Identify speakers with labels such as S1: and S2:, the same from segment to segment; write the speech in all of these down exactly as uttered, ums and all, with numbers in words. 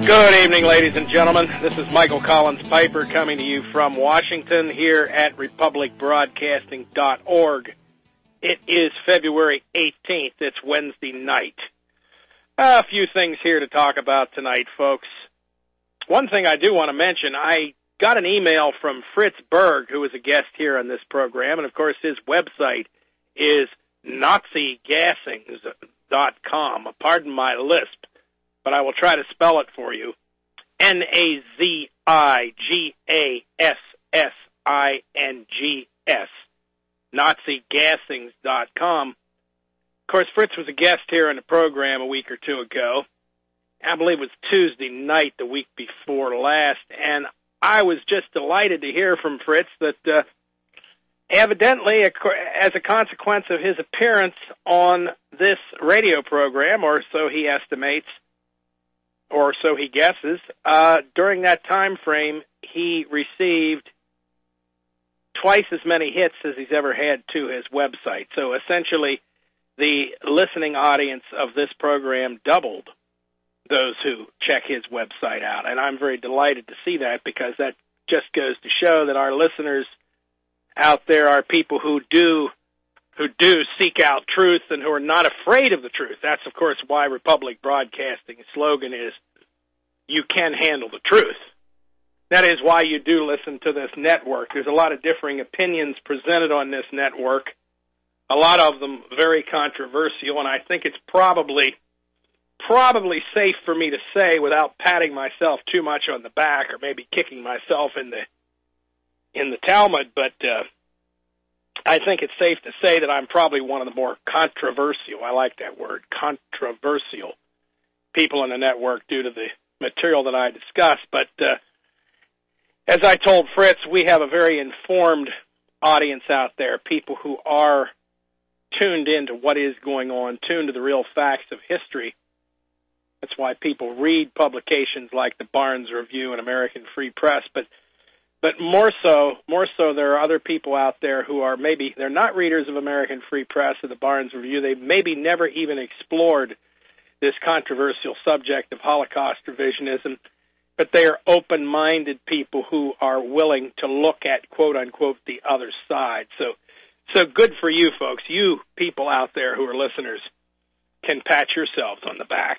S1: Good evening, ladies and gentlemen. This is Michael Collins Piper coming to you from Washington here at republic broadcasting dot org. It is February eighteenth. It's Wednesday night. A few things here to talk about tonight, folks. One thing I do want to mention, I got an email from Fritz Berg, who is a guest here on this program, and of course his website is nazi gassings dot com. Pardon my lisp, but I will try to spell it for you. N A Z I G A S S I N G S, nazi gassings dot com. Of course, Fritz was a guest here on the program a week or two ago. I believe it was Tuesday night the week before last, and I was just delighted to hear from Fritz that uh, evidently, as a consequence of his appearance on this radio program, or so he estimates, or so he guesses, uh, during that time frame, he received twice as many hits as he's ever had to his website. So essentially, the listening audience of this program doubled those who check his website out. And I'm very delighted to see that, because that just goes to show that our listeners out there are people who do who do seek out truth and who are not afraid of the truth. That's, of course, why Republic Broadcasting's slogan is, you can handle the truth. That is why you do listen to this network. There's a lot of differing opinions presented on this network, a lot of them very controversial, and I think it's probably probably safe for me to say, without patting myself too much on the back or maybe kicking myself in the in the Talmud, but uh, I think it's safe to say that I'm probably one of the more controversial, I like that word, controversial people on the network due to the material that I discussed. But uh, as I told Fritz, we have a very informed audience out there, people who are tuned into what is going on, tuned to the real facts of history. That's why people read publications like the Barnes Review and American Free Press, but But more so, more so, there are other people out there who are maybe, they're not readers of American Free Press or the Barnes Review. They've maybe never even explored this controversial subject of Holocaust revisionism, but they are open-minded people who are willing to look at, quote-unquote, the other side. So, so good for you folks. You people out there who are listeners can pat yourselves on the back.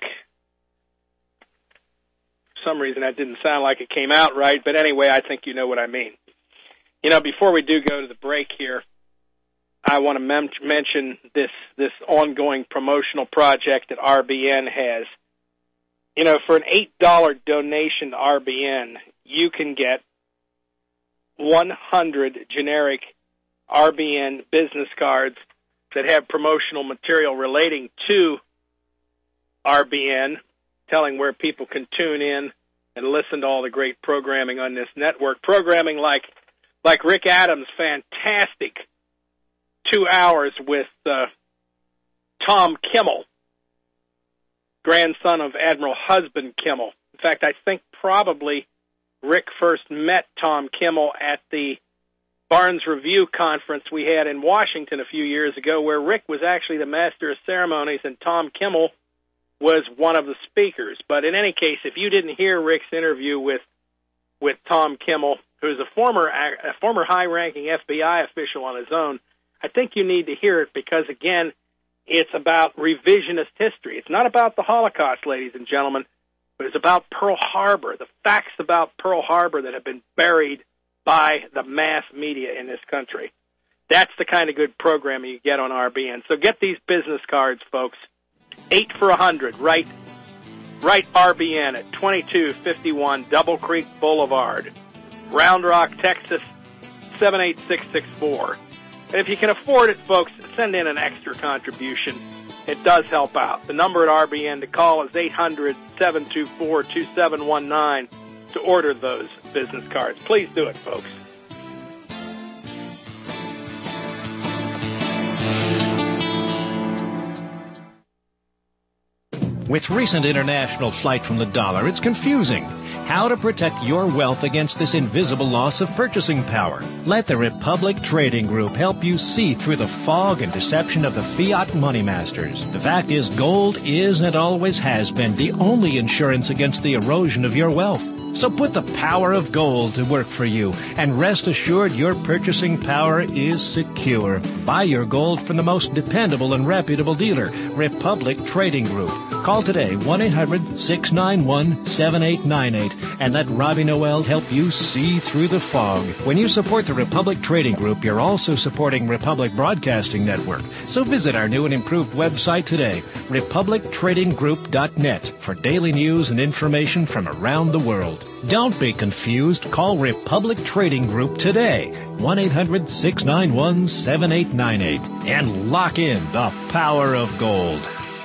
S1: For some reason that didn't sound like it came out right, but anyway, I think you know what I mean. You know, before we do go to the break here, I want to mem- mention this this ongoing promotional project that R B N has. You know, for an eight dollars donation to R B N, you can get one hundred generic R B N business cards that have promotional material relating to R B N, telling where people can tune in and listen to all the great programming on this network. Programming like like Rick Adams' fantastic two hours with uh, Tom Kimmel, grandson of Admiral Husband Kimmel. In fact, I think probably Rick first met Tom Kimmel at the Barnes Review conference we had in Washington a few years ago, where Rick was actually the master of ceremonies and Tom Kimmel was one of the speakers. But in any case, if you didn't hear Rick's interview with with Tom Kimmel, who's a former a former high-ranking F B I official on his own, I think you need to hear it because, again, it's about revisionist history. It's not about the Holocaust, ladies and gentlemen, but it's about Pearl Harbor, the facts about Pearl Harbor that have been buried by the mass media in this country. That's the kind of good programming you get on R B N. So get these business cards, folks. Eight for a hundred, right? Right, R B N at twenty-two fifty-one Double Creek Boulevard, Round Rock, Texas, seven eight six six four. And if you can afford it, folks, send in an extra contribution. It does help out. The number at R B N to call is eight hundred, seven two four, two seven one nine to order those business cards. Please do it, folks.
S2: With recent international flight from the dollar, it's confusing. How to protect your wealth against this invisible loss of purchasing power. Let the Republic Trading Group help you see through the fog and deception of the fiat money masters. The fact is, gold is and always has been the only insurance against the erosion of your wealth. So put the power of gold to work for you, and rest assured your purchasing power is secure. Buy your gold from the most dependable and reputable dealer, Republic Trading Group. Call today, one eight hundred six nine one seven eight nine eight, and let Robbie Noel help you see through the fog. When you support the Republic Trading Group, you're also supporting Republic Broadcasting Network. So visit our new and improved website today, republic trading group dot net, for daily news and information from around the world. Don't be confused. Call Republic Trading Group today, one eight hundred six nine one seven eight nine eight, and lock in the power of gold.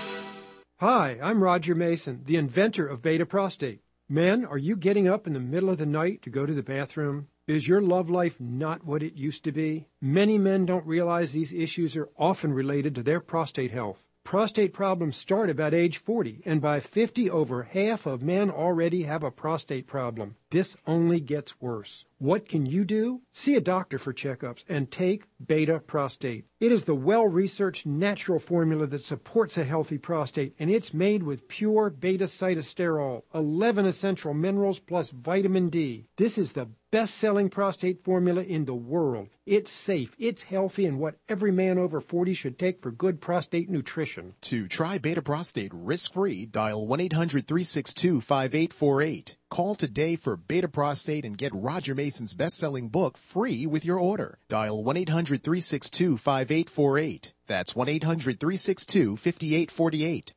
S3: Hi, I'm Roger Mason, the inventor of Beta Prostate. Men, are you getting up in the middle of the night to go to the bathroom? Is your love life not what it used to be? Many men don't realize these issues are often related to their prostate health. Prostate problems start about age forty, and by fifty, over half of men already have a prostate problem. This only gets worse. What can you do? See a doctor for checkups and take Beta Prostate. It is the well-researched natural formula that supports a healthy prostate, and it's made with pure beta-cytosterol, eleven essential minerals plus vitamin D. This is the best-selling prostate formula in the world. It's safe, it's healthy, and what every man over forty should take for good prostate nutrition.
S4: To try Beta Prostate risk-free, dial one eight hundred three six two five eight four eight. Call today for Beta Prostate and get Roger Mason's best-selling book free with your order. Dial one eight hundred three six two five eight four eight. That's one eight hundred three six two five eight four eight.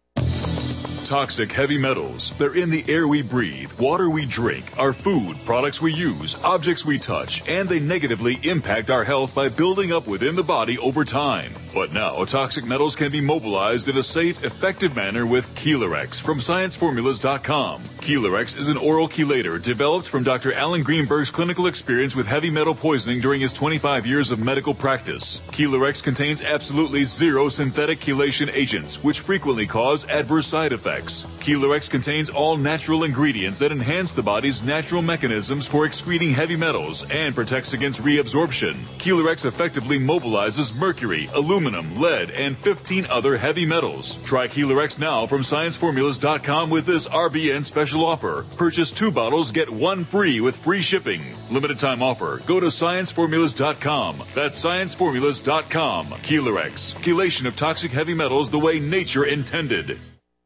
S5: Toxic heavy metals. They're in the air we breathe, water we drink, our food, products we use, objects we touch, and they negatively impact our health by building up within the body over time. But now, toxic metals can be mobilized in a safe, effective manner with Chelarex from science formulas dot com. Chelarex is an oral chelator developed from Doctor Alan Greenberg's clinical experience with heavy metal poisoning during his twenty-five years of medical practice. Chelarex contains absolutely zero synthetic chelation agents, which frequently cause adverse side effects. Chelarex contains all natural ingredients that enhance the body's natural mechanisms for excreting heavy metals and protects against reabsorption. Chelarex effectively mobilizes mercury, aluminum, lead, and fifteen other heavy metals. Try Chelarex now from science formulas dot com with this R B N special offer. Purchase two bottles, get one free with free shipping. Limited time offer. Go to science formulas dot com. That's science formulas dot com. Chelarex. Chelation of toxic heavy metals the way nature intended.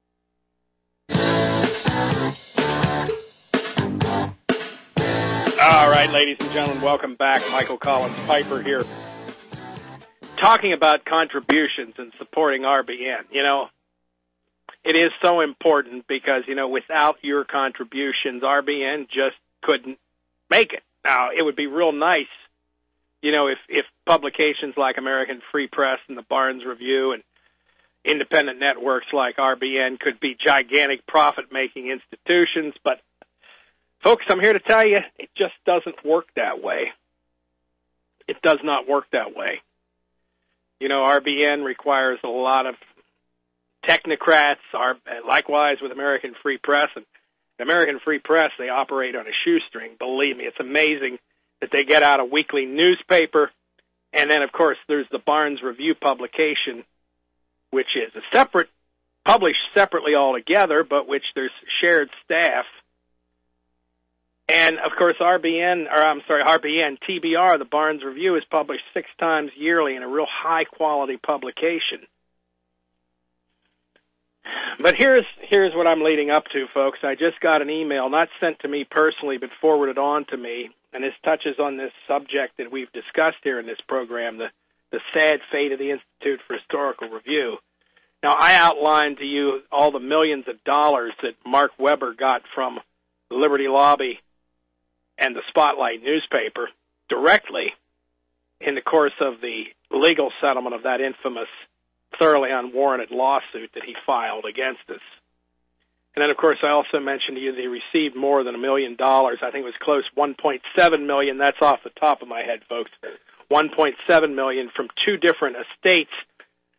S1: All right, ladies and gentlemen, welcome back. Michael Collins Piper here, talking about contributions and supporting R B N. You know, it is so important because, you know, without your contributions, R B N just couldn't make it. Now, it would be real nice, you know, if, if publications like American Free Press and the Barnes Review and independent networks like R B N could be gigantic profit-making institutions, but folks, I'm here to tell you, it just doesn't work that way. It does not work that way. You know, R B N requires a lot of technocrats, are, likewise with American Free Press. And American Free Press, they operate on a shoestring. Believe me, it's amazing that they get out a weekly newspaper. And then, of course, there's the Barnes Review publication, which is a separate, published separately altogether, but which there's shared staff. And, of course, R B N, or I'm sorry, R B N, T B R, the Barnes Review, is published six times yearly in a real high-quality publication. But here's here's what I'm leading up to, folks. I just got an email, not sent to me personally, but forwarded on to me, and this touches on this subject that we've discussed here in this program, the, the sad fate of the Institute for Historical Review. Now, I outlined to you all the millions of dollars that Mark Weber got from the Liberty Lobby and the Spotlight newspaper directly in the course of the legal settlement of that infamous, thoroughly unwarranted lawsuit that he filed against us. And then, of course, I also mentioned to you that he received more than a million dollars. I think it was close, one point seven million dollars. That's off the top of my head, folks. one point seven million dollars from two different estates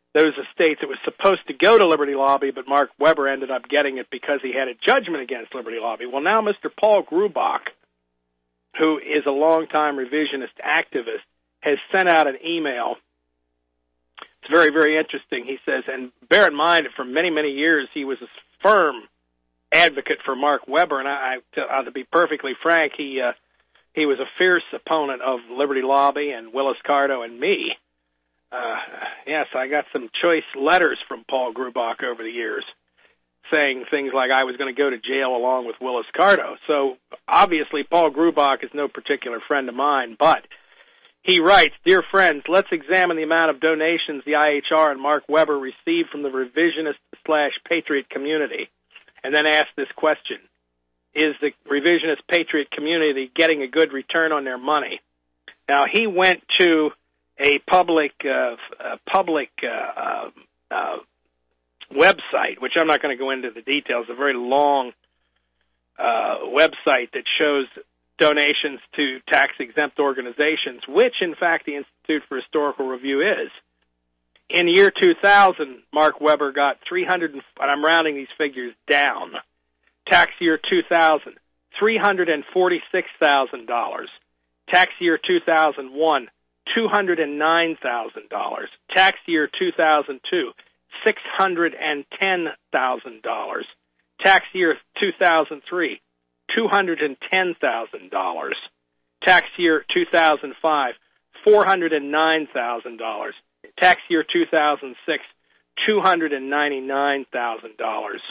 S1: those estates. It was supposed to go to Liberty Lobby, but Mark Weber ended up getting it because he had a judgment against Liberty Lobby. Well, now Mister Paul Grubach, who is a longtime revisionist activist, has sent out an email. It's very, very interesting. He says, and bear in mind that for many, many years he was a firm advocate for Mark Weber, and I, I to be perfectly frank, he uh, he was a fierce opponent of Liberty Lobby and Willis Carto and me. Uh, yes, I got some choice letters from Paul Grubach over the years saying things like I was going to go to jail along with Willis Carto. So obviously Paul Grubach is no particular friend of mine, but he writes, "Dear friends, let's examine the amount of donations the I H R and Mark Weber received from the revisionist slash patriot community, and then ask this question. Is the revisionist patriot community getting a good return on their money?" Now, he went to a public uh, a public uh, uh, uh, website, which I'm not going to go into the details, a very long uh, website that shows donations to tax-exempt organizations, which, in fact, the Institute for Historical Review is. In year two thousand, Mark Weber got three hundred, and I'm rounding these figures down, tax year two thousand, three hundred forty-six thousand dollars. Tax year two thousand one, two hundred nine thousand dollars. Tax year two thousand two, six hundred ten thousand dollars. Tax year two thousand three, two hundred ten thousand dollars. Tax year two thousand five, four hundred nine thousand dollars. Tax year two thousand six, two hundred ninety-nine thousand dollars.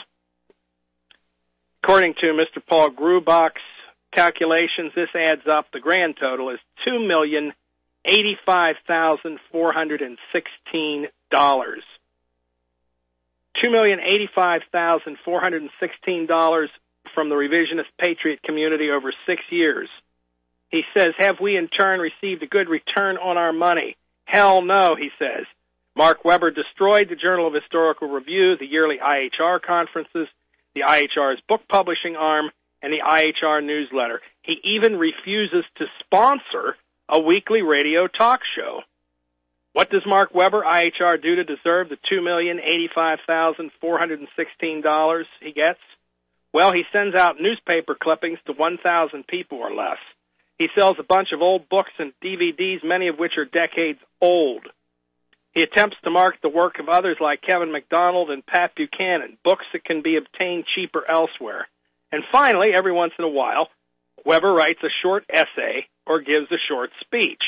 S1: According to Mister Paul Grubach's calculations, this adds up. The grand total is two million eighty-five thousand four hundred sixteen dollars. two million eighty-five thousand four hundred sixteen dollars from the revisionist patriot community over six years. He says, have we in turn received a good return on our money? Hell no, he says. Mark Weber destroyed the Journal of Historical Review, the yearly I H R conferences, the I H R's book publishing arm, and the I H R newsletter. He even refuses to sponsor a weekly radio talk show. What does Mark Weber, I H R, do to deserve the two million eighty-five thousand four hundred sixteen dollars he gets? Well, he sends out newspaper clippings to one thousand people or less. He sells a bunch of old books and D V Ds, many of which are decades old. He attempts to market the work of others like Kevin MacDonald and Pat Buchanan, books that can be obtained cheaper elsewhere. And finally, every once in a while, Weber writes a short essay or gives a short speech.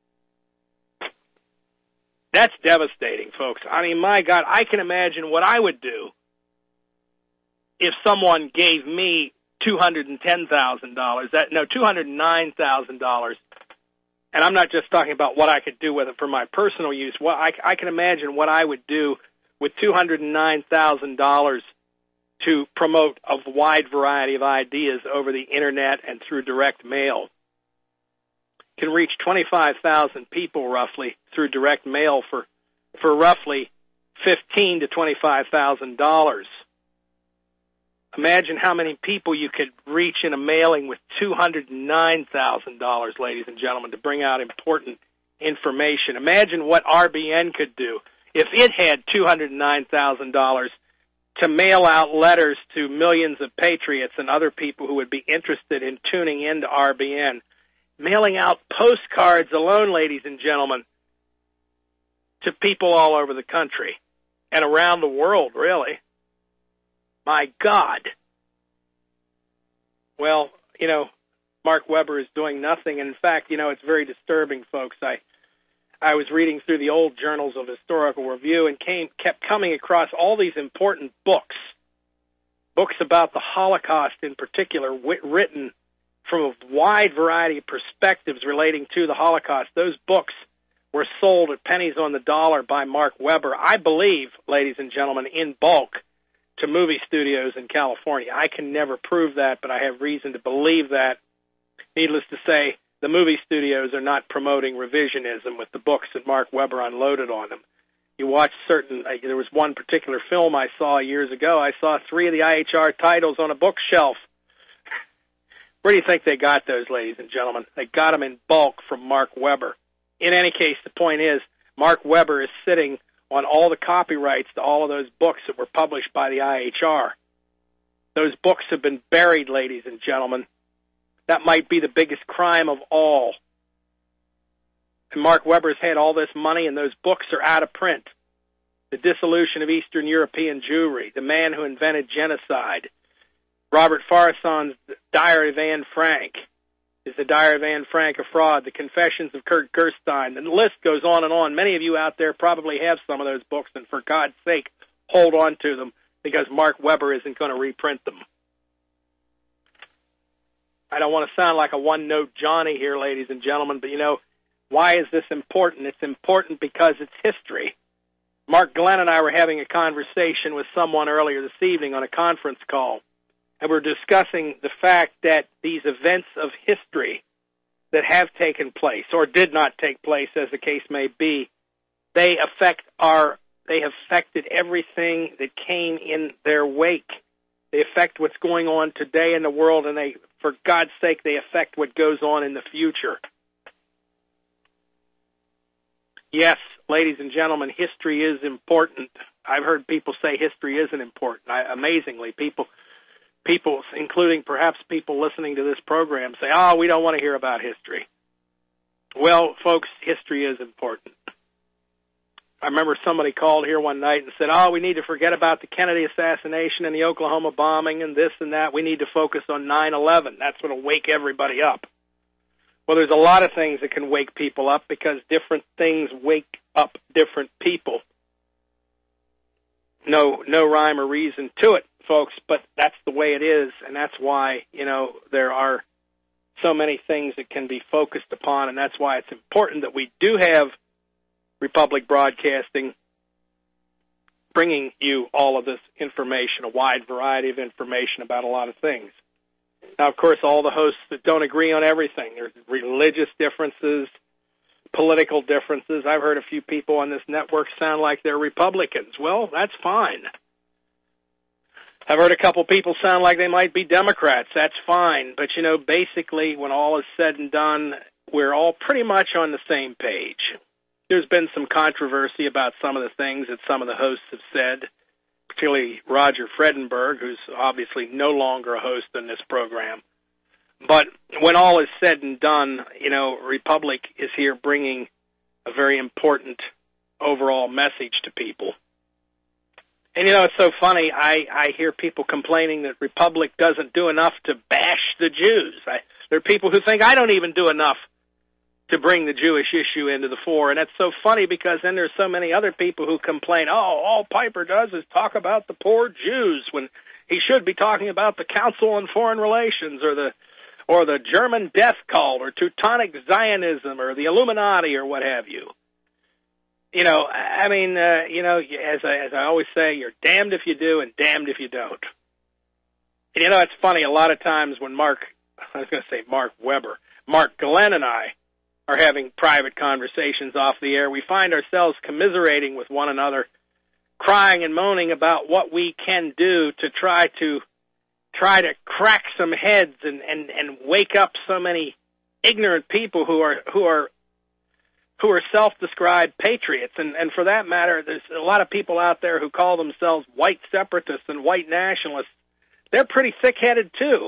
S1: That's devastating, folks. I mean, my God, I can imagine what I would do if someone gave me two hundred ten thousand dollars. That no, two hundred nine thousand dollars. And I'm not just talking about what I could do with it for my personal use. Well, I, I can imagine what I would do with two hundred nine thousand dollars to promote a wide variety of ideas over the Internet and through direct mail. Can reach twenty-five thousand people roughly through direct mail for for roughly fifteen to twenty-five thousand dollars. Imagine how many people you could reach in a mailing with two hundred nine thousand dollars, ladies and gentlemen, to bring out important information. Imagine what R B N could do if it had two hundred nine thousand dollars to mail out letters to millions of patriots and other people who would be interested in tuning into R B N. Mailing out postcards alone, ladies and gentlemen, to people all over the country and around the world, really. My God. Well, you know, Mark Weber is doing nothing. And in fact, you know, it's very disturbing, folks. I I was reading through the old journals of Historical Review and came kept coming across all these important books, books about the Holocaust in particular, wit- written from a wide variety of perspectives relating to the Holocaust. Those books were sold at pennies on the dollar by Mark Weber, I believe, ladies and gentlemen, in bulk to movie studios in California. I can never prove that, but I have reason to believe that. Needless to say, the movie studios are not promoting revisionism with the books that Mark Weber unloaded on them. You watch certain, uh, there was one particular film I saw years ago. I saw three of the I H R titles on a bookshelf. Where do you think they got those, ladies and gentlemen? They got them in bulk from Mark Weber. In any case, the point is, Mark Weber is sitting on all the copyrights to all of those books that were published by the I H R. Those books have been buried, ladies and gentlemen. That might be the biggest crime of all. And Mark Weber's had all this money, and those books are out of print. The Dissolution of Eastern European Jewry, The Man Who Invented Genocide, Robert Farason's Diary of Anne Frank, is the Diary of Anne Frank a fraud? The Confessions of Kurt Gerstein. And the list goes on and on. Many of you out there probably have some of those books, and for God's sake, hold on to them, because Mark Weber isn't going to reprint them. I don't want to sound like a one-note Johnny here, ladies and gentlemen, but, you know, why is this important? It's important because it's history. Mark Glenn and I were having a conversation with someone earlier this evening on a conference call, and we're discussing the fact that these events of history that have taken place, or did not take place, as the case may be, they affect our, they have affected everything that came in their wake. They affect what's going on today in the world, and they, for God's sake, they affect what goes on in the future. Yes, ladies and gentlemen, history is important. I've heard people say history isn't important. I, amazingly, people, people, including perhaps people listening to this program, say, oh, we don't want to hear about history. Well, folks, history is important. I remember somebody called here one night and said, oh, we need to forget about the Kennedy assassination and the Oklahoma bombing and this and that. We need to focus on nine eleven. That's going to wake everybody up. Well, there's a lot of things that can wake people up because different things wake up different people. No, no rhyme or reason to it, folks, but that's the way it is, and that's why, you know, there are so many things that can be focused upon, and that's why it's important that we do have Republic Broadcasting bringing you all of this information, a wide variety of information about a lot of things. Now, of course, all the hosts that don't agree on everything. There's religious differences, political differences. I've heard a few people on this network sound like they're Republicans. Well, that's fine. I've heard a couple people sound like they might be Democrats. That's fine. But, you know, basically, when all is said and done, we're all pretty much on the same page. There's been some controversy about some of the things that some of the hosts have said, particularly Roger Fredenberg, who's obviously no longer a host in this program. But when all is said and done, you know, Republic is here bringing a very important overall message to people. And, you know, it's so funny. I, I hear people complaining that Republic doesn't do enough to bash the Jews. I, there are people who think I don't even do enough to bring the Jewish issue into the fore. And that's so funny because then there's so many other people who complain, oh, all Piper does is talk about the poor Jews when he should be talking about the Council on Foreign Relations or the or the German death cult or Teutonic Zionism or the Illuminati or what have you. You know, I mean, uh, you know, as I, as I always say, you're damned if you do and damned if you don't. And, you know, it's funny, a lot of times when Mark, I was going to say Mark Weber, Mark Glenn and I are having private conversations off the air, we find ourselves commiserating with one another, crying and moaning about what we can do to try to try to crack some heads and, and, and wake up so many ignorant people who are who are who are self-described patriots. And, and for that matter, there's a lot of people out there who call themselves white separatists and white nationalists. They're pretty thick-headed, too.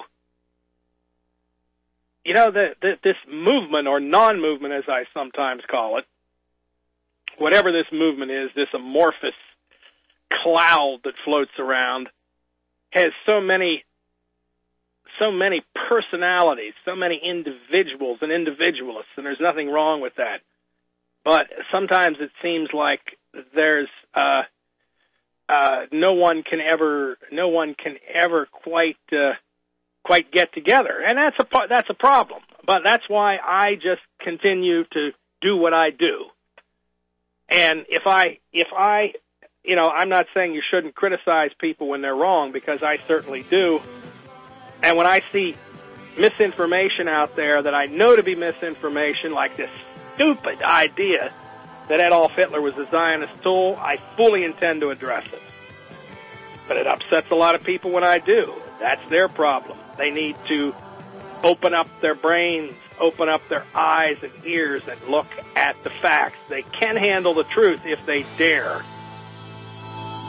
S1: You know, the, the, this movement, or non-movement as I sometimes call it, whatever this movement is, this amorphous cloud that floats around, has so many so many personalities, so many individuals and individualists, and there's nothing wrong with that. But sometimes it seems like there's uh, uh, no one can ever no one can ever quite uh, quite get together, and that's a that's a problem. But that's why I just continue to do what I do. And if I if I you know, I'm not saying you shouldn't criticize people when they're wrong, because I certainly do. And when I see misinformation out there that I know to be misinformation, like this stupid idea that Adolf Hitler was a Zionist tool, I fully intend to address it. But it upsets a lot of people when I do. That's their problem. They need to open up their brains, open up their eyes and ears, and look at the facts. They can handle the truth if they dare.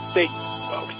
S1: Stay, folks.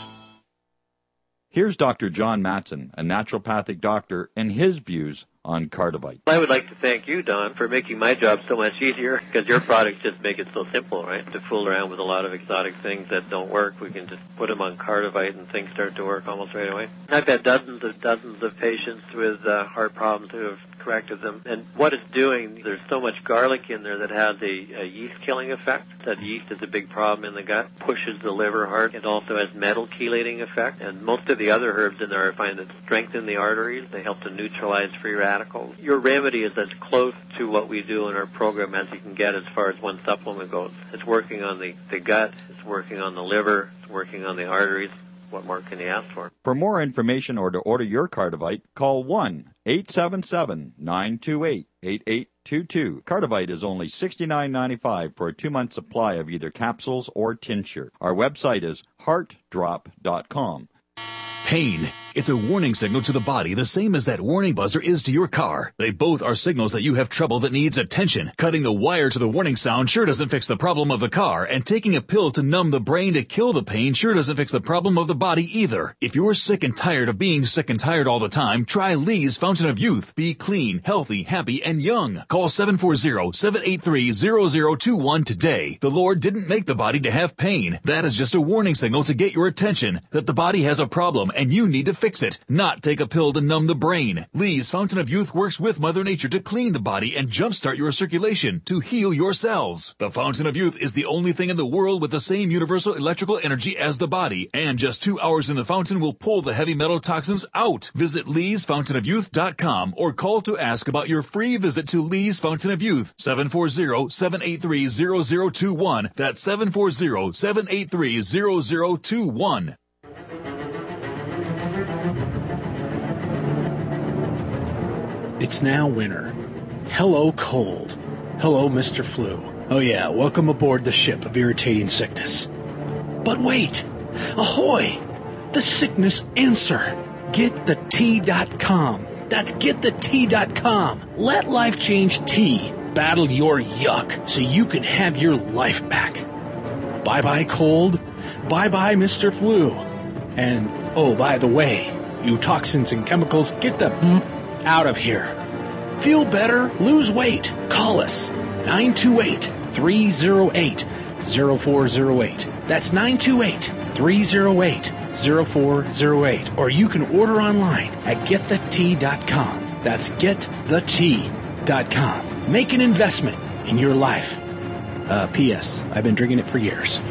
S6: Here's Doctor John Matson, a naturopathic doctor, and his views on Cardivite.
S7: I would like to thank you, Don, for making my job so much easier, because your products just make it so simple, right? To fool around with a lot of exotic things that don't work, we can just put them on Cardivite and things start to work almost right away. I've had dozens of dozens of patients with uh, heart problems who have corrected them. And what it's doing, there's so much garlic in there that has a, a yeast-killing effect. That yeast is a big problem in the gut, pushes the liver hard. It also has metal chelating effect. And most of the other herbs in there I find that strengthen the arteries. They help to neutralize free radicals. Your remedy is as close to what we do in our program as you can get as far as one supplement goes. It's working on the, the gut, it's working on the liver, it's working on the arteries. What more can you ask for?
S6: For more information or to order your Cardivite, call one eight seven seven, nine two eight, eight eight two two. Cardivite is only sixty-nine ninety-five for a two-month supply of either capsules or tincture. Our website is heart drop dot com.
S5: Pain. It's a warning signal to the body, the same as that warning buzzer is to your car. They both are signals that you have trouble that needs attention. Cutting the wire to the warning sound sure doesn't fix the problem of the car, and taking a pill to numb the brain to kill the pain sure doesn't fix the problem of the body either. If you're sick and tired of being sick and tired all the time, try Lee's Fountain of Youth. Be clean, healthy, happy, and young. Call seven four zero, seven eight three, zero zero two one today. The Lord didn't make the body to have pain. That is just a warning signal to get your attention that the body has a problem and you need to fix it, not take a pill to numb the brain. Lee's Fountain of Youth works with Mother Nature to clean the body and jumpstart your circulation to heal your cells. The Fountain of Youth is the only thing in the world with the same universal electrical energy as the body, and just two hours in the fountain will pull the heavy metal toxins out. Visit lees fountain of youth dot com or call to ask about your free visit to Lee's Fountain of Youth, seven four zero, seven eight three, zero zero two one. That's seven four zero, seven eight three, zero zero two one.
S8: It's now winter. Hello, cold. Hello, Mister Flu. Oh yeah, welcome aboard the ship of irritating sickness. But wait! Ahoy! The sickness answer! get the tea dot com. That's get the tea dot com. Let Life Change Tea battle your yuck so you can have your life back. Bye-bye, cold. Bye-bye, Mister Flu. And, oh, by the way, you toxins and chemicals, get the out of here. Feel better? Lose weight. Call us. nine two eight, three oh eight, oh four oh eight. That's nine two eight, three oh eight, oh four oh eight. Or you can order online at get the tea dot com. That's get the tea dot com. Make an investment in your life. Uh, P S. I've been drinking it for years.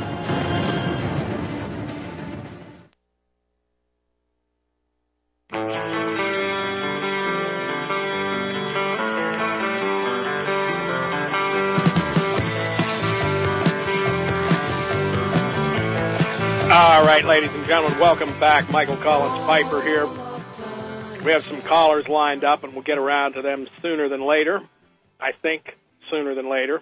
S1: All right, ladies and gentlemen, welcome back. Michael Collins Piper here. We have some callers lined up, and we'll get around to them sooner than later. I think sooner than later.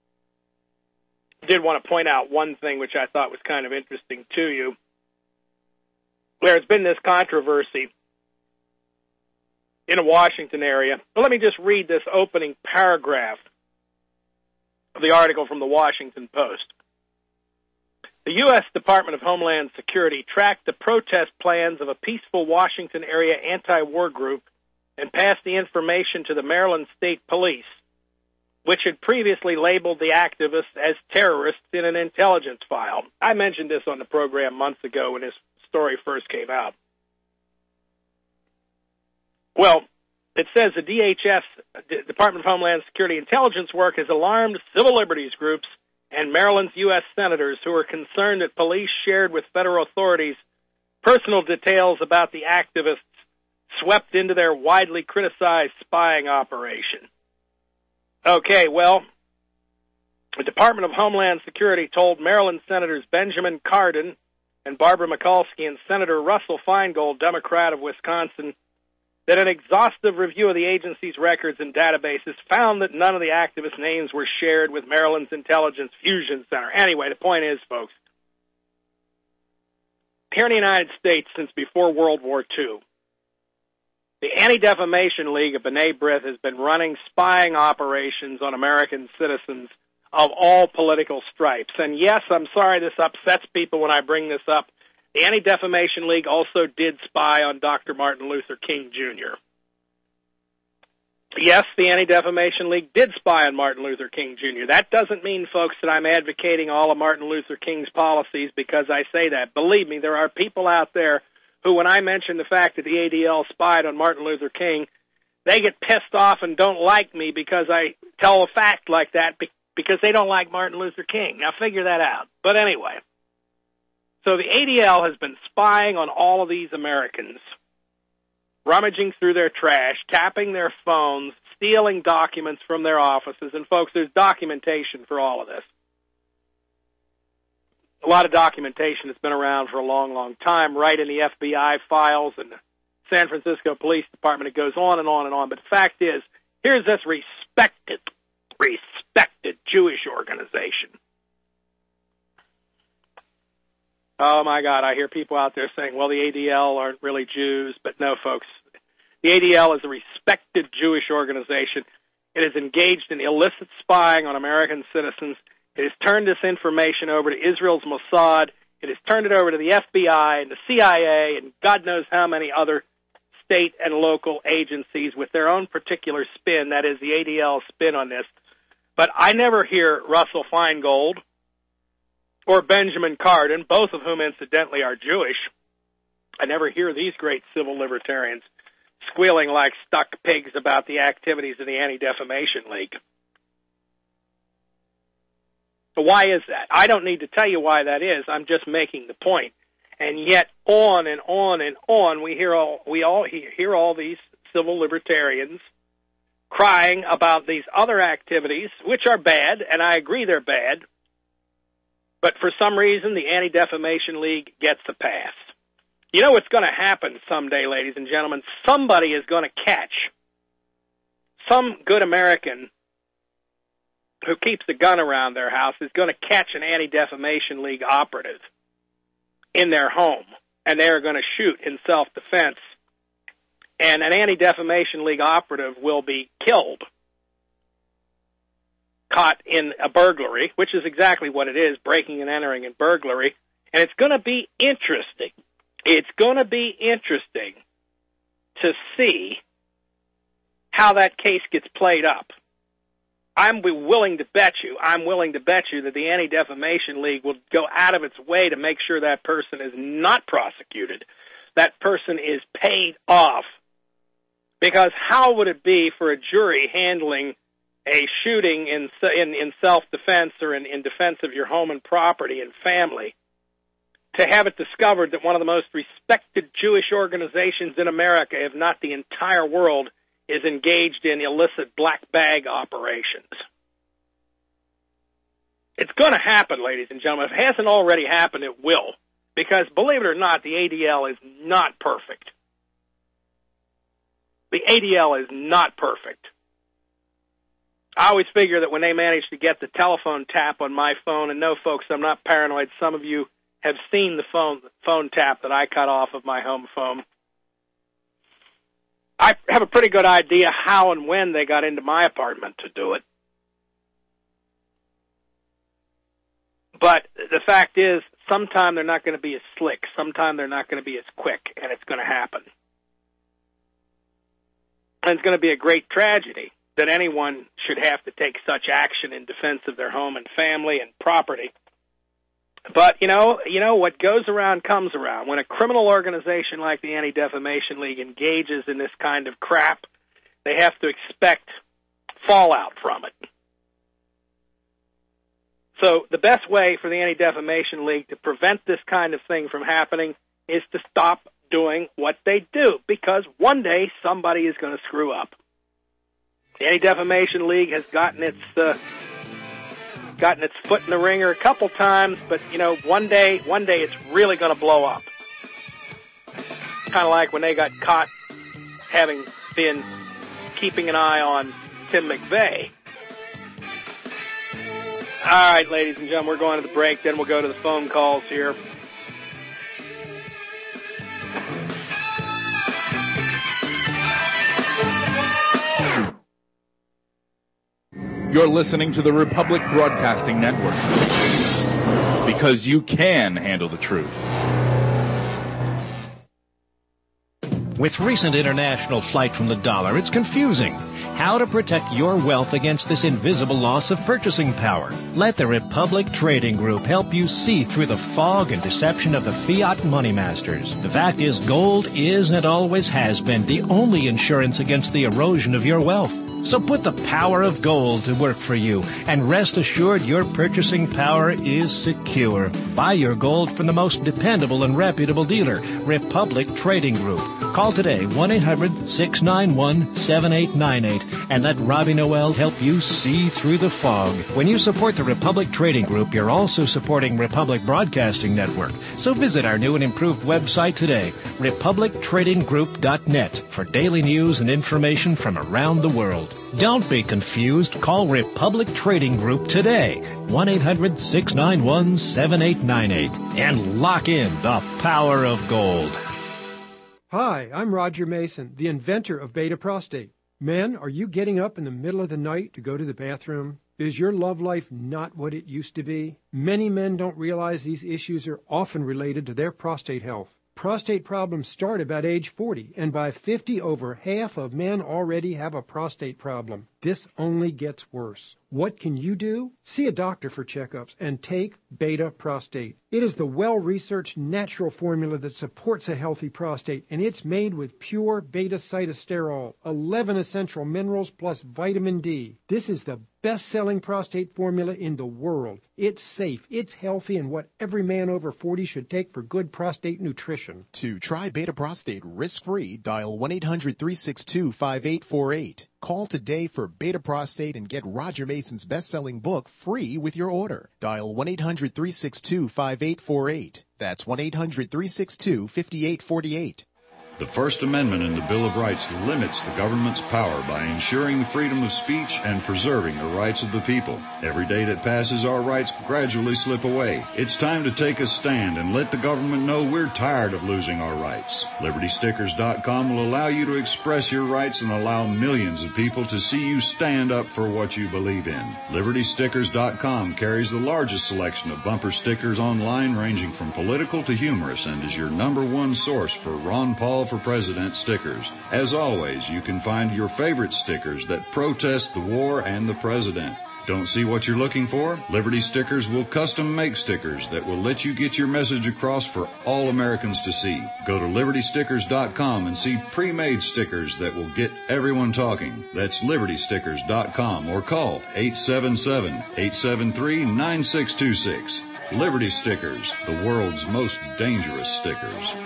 S1: I did want to point out one thing which I thought was kind of interesting to you. There's been this controversy in a Washington area. Well, let me just read this opening paragraph of the article from the Washington Post. The U S Department of Homeland Security tracked the protest plans of a peaceful Washington area anti-war group and passed the information to the Maryland State Police, which had previously labeled the activists as terrorists in an intelligence file. I mentioned this on the program months ago when this story first came out. Well, it says the D H S, Department of Homeland Security intelligence work, has alarmed civil liberties groups and Maryland's U S senators who are concerned that police shared with federal authorities personal details about the activists swept into their widely criticized spying operation. Okay, well, the Department of Homeland Security told Maryland Senators Benjamin Cardin and Barbara Mikulski and Senator Russell Feingold, Democrat of Wisconsin, that an exhaustive review of the agency's records and databases found that none of the activist names were shared with Maryland's Intelligence Fusion Center. Anyway, the point is, folks, here in the United States since before World War Two, the Anti-Defamation League of B'nai B'rith has been running spying operations on American citizens of all political stripes. And yes, I'm sorry this upsets people when I bring this up. The Anti-Defamation League also did spy on Doctor Martin Luther King, Junior Yes, the Anti-Defamation League did spy on Martin Luther King, Junior That doesn't mean, folks, that I'm advocating all of Martin Luther King's policies because I say that. Believe me, there are people out there who, when I mention the fact that the A D L spied on Martin Luther King, they get pissed off and don't like me because I tell a fact like that because they don't like Martin Luther King. Now, figure that out. But anyway, so the A D L has been spying on all of these Americans, rummaging through their trash, tapping their phones, stealing documents from their offices. And, folks, there's documentation for all of this. A lot of documentation that's been around for a long, long time, right in the F B I files and the San Francisco Police Department. It goes on and on and on. But the fact is, here's this respected, respected Jewish organization. Oh, my God, I hear people out there saying, well, the A D L aren't really Jews. But no, folks, the A D L is a respected Jewish organization. It is engaged in illicit spying on American citizens. It has turned this information over to Israel's Mossad. It has turned it over to the F B I and the C I A and God knows how many other state and local agencies with their own particular spin, that is the A D L spin on this. But I never hear Russell Feingold or Benjamin Cardin, both of whom, incidentally, are Jewish. I never hear these great civil libertarians squealing like stuck pigs about the activities of the Anti-Defamation League. So why is that? I don't need to tell you why that is. I'm just making the point. And yet, on and on and on, we hear all we all hear all these civil libertarians crying about these other activities, which are bad, and I agree they're bad. But for some reason, the Anti-Defamation League gets a pass. You know what's going to happen someday, ladies and gentlemen? Somebody is going to catch some good American who keeps a gun around their house is going to catch an Anti-Defamation League operative in their home, and they are going to shoot in self-defense. And an Anti-Defamation League operative will be killed, caught in a burglary, which is exactly what it is, breaking and entering and burglary. And it's going to be interesting. It's going to be interesting to see how that case gets played up. I'm willing to bet you, I'm willing to bet you that the Anti-Defamation League will go out of its way to make sure that person is not prosecuted. That person is paid off. Because how would it be for a jury handling a shooting in in, in self-defense or in, in defense of your home and property and family to have it discovered that one of the most respected Jewish organizations in America, if not the entire world, is engaged in illicit black bag operations? It's going to happen, ladies and gentlemen. If it hasn't already happened, it will. Because, believe it or not, the A D L is not perfect. The A D L is not perfect. I always figure that when they manage to get the telephone tap on my phone, and no, folks, I'm not paranoid. Some of you have seen the phone phone tap that I cut off of my home phone. I have a pretty good idea how and when they got into my apartment to do it. But the fact is, sometime they're not going to be as slick. Sometime they're not going to be as quick, and it's going to happen. And it's going to be a great tragedy that anyone should have to take such action in defense of their home and family and property. But, you know, you know what goes around comes around. When a criminal organization like the Anti-Defamation League engages in this kind of crap, they have to expect fallout from it. So the best way for the Anti-Defamation League to prevent this kind of thing from happening is to stop doing what they do, because one day somebody is going to screw up. The Anti-Defamation League has gotten its uh, gotten its foot in the ringer a couple times, but you know, one day, one day it's really going to blow up. Kind of like when they got caught having been keeping an eye on Tim McVeigh. All right, ladies and gentlemen, we're going to the break. Then we'll go to the phone calls here.
S9: You're listening to the Republic Broadcasting Network. Because you can handle the truth.
S2: With recent international flight from the dollar, it's confusing. How to protect your wealth against this invisible loss of purchasing power. Let the Republic Trading Group help you see through the fog and deception of the fiat money masters. The fact is, gold is and always has been the only insurance against the erosion of your wealth. So put the power of gold to work for you, and rest assured your purchasing power is secure. Buy your gold from the most dependable and reputable dealer, Republic Trading Group. Call today, one eight hundred six nine one seven eight nine eight, and let Robbie Noel help you see through the fog. When you support the Republic Trading Group, you're also supporting Republic Broadcasting Network. So visit our new and improved website today, republic trading group dot net, for daily news and information from around the world. Don't be confused. Call Republic Trading Group today, one eight hundred six nine one seven eight nine eight, and lock in the power of gold.
S3: Hi, I'm Roger Mason, the inventor of Beta Prostate. Men, are you getting up in the middle of the night to go to the bathroom? Is your love life not what it used to be? Many men don't realize these issues are often related to their prostate health. Prostate problems start about age forty, and by fifty, over half of men already have a prostate problem. This only gets worse. What can you do? See a doctor for checkups and take Beta Prostate. It is the well-researched natural formula that supports a healthy prostate, and it's made with pure beta-cytosterol, eleven essential minerals plus vitamin D. This is the best-selling prostate formula in the world. It's safe, it's healthy, and what every man over forty should take for good prostate nutrition.
S4: To try Beta Prostate risk-free, dial one eight hundred three six two five eight four eight. Call today for Beta Prostate and get Roger Mason's best-selling book free with your order. Dial one eight hundred three six two five eight four eight. That's one eight hundred three six two five eight four eight.
S10: The First Amendment in the Bill of Rights limits the government's power by ensuring the freedom of speech and preserving the rights of the people. Every day that passes, our rights gradually slip away. It's time to take a stand and let the government know we're tired of losing our rights. Liberty Stickers dot com will allow you to express your rights and allow millions of people to see you stand up for what you believe in. Liberty Stickers dot com carries the largest selection of bumper stickers online, ranging from political to humorous, and is your number one source for Ron Paul for President stickers. As always, you can find your favorite stickers that protest the war and the president. Don't see what you're looking for? Liberty Stickers will custom make stickers that will let you get your message across for all Americans to see. Go to Liberty Stickers dot com and see pre-made stickers that will get everyone talking. That's Liberty Stickers dot com, or call eight seven seven, eight seven three, nine six two six. Liberty Stickers, the world's most dangerous stickers.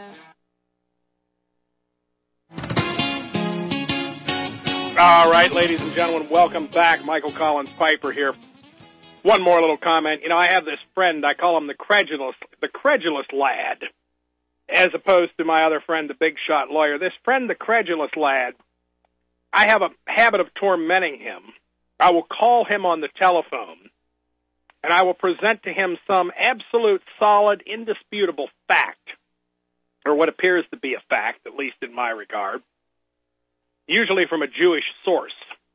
S1: All right, ladies and gentlemen, welcome back. Michael Collins Piper here. One more little comment. You know, I have this friend, I call him the credulous, the credulous lad, as opposed to my other friend, the big shot lawyer. This friend, the credulous lad, I have a habit of tormenting him. I will call him on the telephone, and I will present to him some absolute, solid, indisputable fact, or what appears to be a fact, at least in my regard, usually from a Jewish source.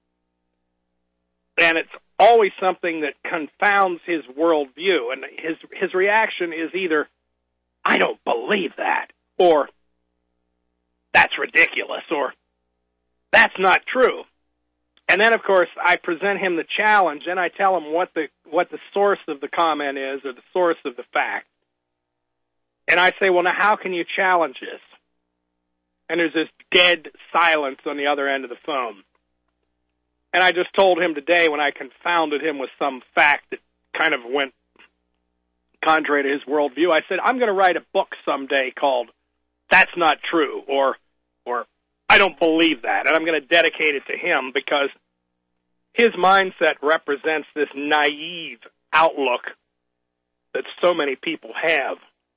S1: And it's always something that confounds his worldview. And his his reaction is either, I don't believe that, or that's ridiculous, or that's not true. And then, of course, I present him the challenge, and I tell him what the what the source of the comment is, or the source of the fact. And I say, well, now how can you challenge this? And there's this dead silence on the other end of the phone. And I just told him today, when I confounded him with some fact that kind of went contrary to his worldview, I said, I'm going to write a book someday called That's Not True, or or I Don't Believe That. And I'm going to dedicate it to him because his mindset represents this naive outlook that so many people have.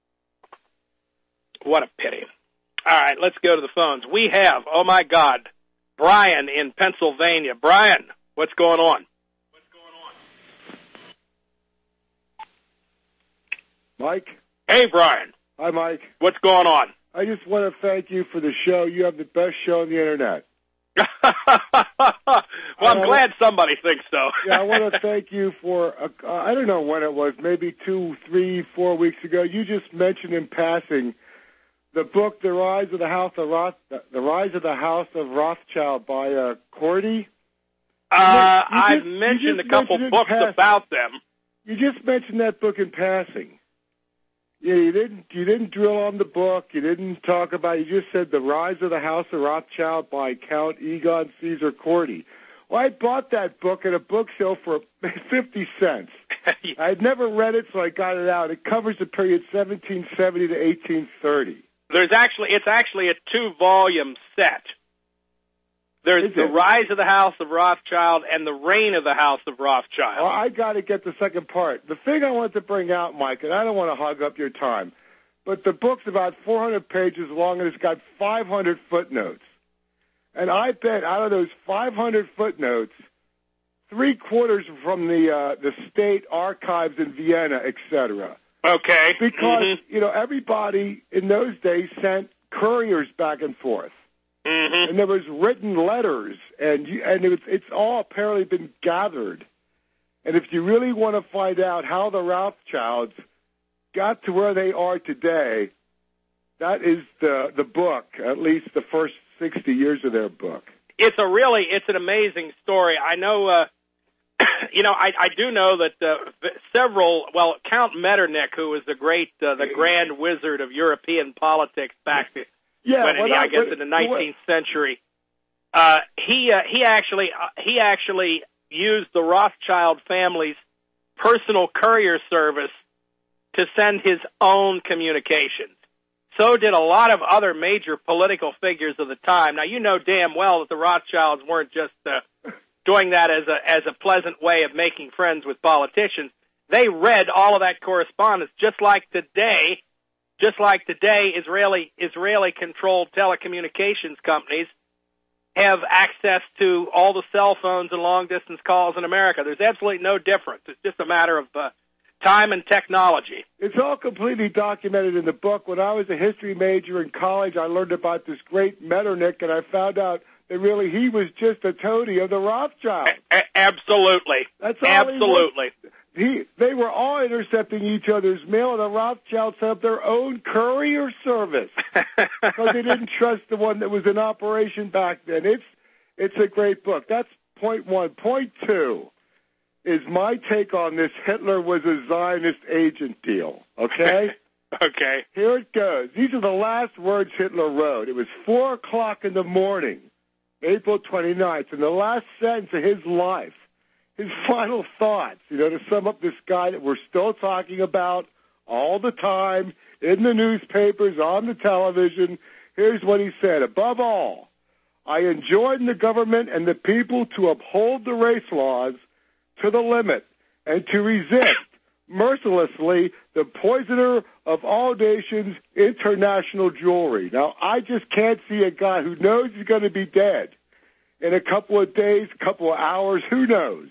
S1: What a pity. All right, let's go to the phones. We have, oh, my God, Brian in Pennsylvania. Brian, what's going on? What's going
S11: on? Mike?
S1: Hey, Brian.
S11: Hi, Mike.
S1: What's going on?
S11: I just want to thank you for the show. You have the best show on the Internet.
S1: Well, I'm uh, glad somebody thinks so.
S11: Yeah, I want to thank you for, uh, I don't know when it was, maybe two, three, four weeks ago, you just mentioned in passing the book, The Rise of the House of Roth, The Rise of the House of Rothschild by uh, Cordy.
S1: Uh, just, I've mentioned a couple books about them.
S11: You just mentioned that book in passing. Yeah, you didn't. You didn't drill on the book. You didn't talk about. You just said The Rise of the House of Rothschild by Count Egon Caesar Cordy. Well, I bought that book at a book show for fifty cents. I had never read it, so I got it out. It covers the period seventeen seventy to eighteen thirty.
S1: There's actually, it's actually a two-volume set. There's The Rise of the House of Rothschild and The Reign of the House of Rothschild.
S11: Well, I got to get the second part. The thing I wanted to bring out, Mike, and I don't want to hog up your time, but the book's about four hundred pages long, and it's got five hundred footnotes. And I bet out of those five hundred footnotes, three quarters from the uh, the state archives in Vienna, et cetera.
S1: Okay.
S11: Because,
S1: mm-hmm.
S11: you know, everybody in those days sent couriers back and forth.
S1: Mm-hmm.
S11: And there was written letters, and you, and it's, it's all apparently been gathered. And if you really want to find out how the Rothschilds got to where they are today, that is the the book, at least the first sixty years of their book.
S1: It's a really, it's an amazing story. I know, uh, you know, I, I do know that uh, several, well, Count Metternich, who was the great, uh, the grand wizard of European politics back to,
S11: yeah,
S1: when,
S11: well,
S1: I
S11: that,
S1: guess,
S11: but,
S1: in the nineteenth century, uh, he uh, he actually uh, he actually used the Rothschild family's personal courier service to send his own communications. So did a lot of other major political figures of the time. Now, you know damn well that the Rothschilds weren't just uh, doing that as a as a pleasant way of making friends with politicians. They read all of that correspondence, just like today. Just like today, Israeli Israeli-controlled telecommunications companies have access to all the cell phones and long-distance calls in America. There's absolutely no difference. It's just a matter of uh, time and technology.
S11: It's all completely documented in the book. When I was a history major in college, I learned about this great Metternich, and I found out that really he was just a toady of the Rothschilds.
S1: A- absolutely.
S11: That's all
S1: Absolutely.
S11: He, he They were all intercepting each other's mail, and the Rothschilds set up their own courier service because they didn't trust the one that was in operation back then. It's it's a great book. That's point one. Point two is my take on this Hitler was a Zionist agent deal, okay?
S1: Okay.
S11: Here it goes. These are the last words Hitler wrote. It was four o'clock in the morning, April twenty-ninth, and the last sentence of his life, his final thoughts, you know, to sum up this guy that we're still talking about all the time in the newspapers, on the television. Here's what he said. Above all, I enjoin the government and the people to uphold the race laws to the limit and to resist mercilessly the poisoner of all nations, international jewelry. Now, I just can't see a guy who knows he's going to be dead in a couple of days, couple of hours, who knows?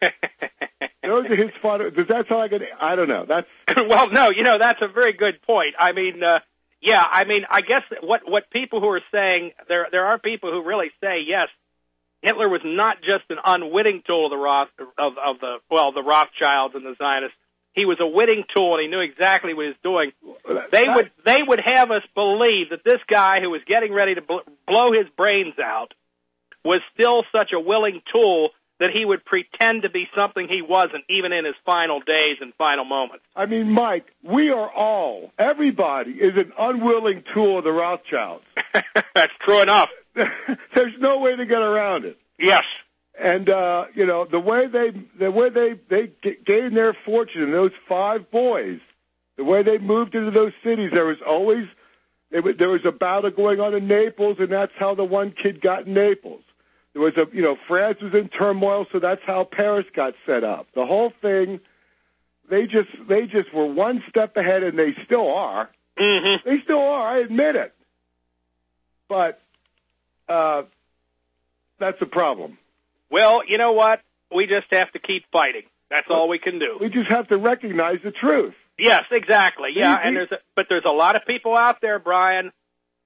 S11: Those are his final. Does that sound like an, I don't know. That's
S1: well, no, you know, that's a very good point. I mean, uh, yeah, I mean, I guess what what people who are saying, there there are people who really say, yes, Hitler was not just an unwitting tool of the Roth of, of the well, the Rothschilds and the Zionists. He was a witting tool, and he knew exactly what he was doing. They would they would have us believe that this guy who was getting ready to bl- blow his brains out was still such a willing tool that he would pretend to be something he wasn't, even in his final days and final moments.
S11: I mean, Mike, we are all, everybody is an unwilling tool of the Rothschilds.
S1: That's true enough.
S11: There's no way to get around it.
S1: Yes.
S11: And, uh, you know, the way they the way they, they gained their fortune, those five boys, the way they moved into those cities, there was always, it, there was a battle going on in Naples, and that's how the one kid got in Naples. There was a, you know, France was in turmoil, so that's how Paris got set up. The whole thing, they just, they just were one step ahead, and they still are.
S1: Mm-hmm.
S11: They still are, I admit it. But, uh, that's a problem.
S1: Well, you know what? We just have to keep fighting. That's all we can do.
S11: We just have to recognize the truth.
S1: Yes, exactly. Yeah,
S11: we,
S1: and there's a, but there's a lot of people out there, Brian,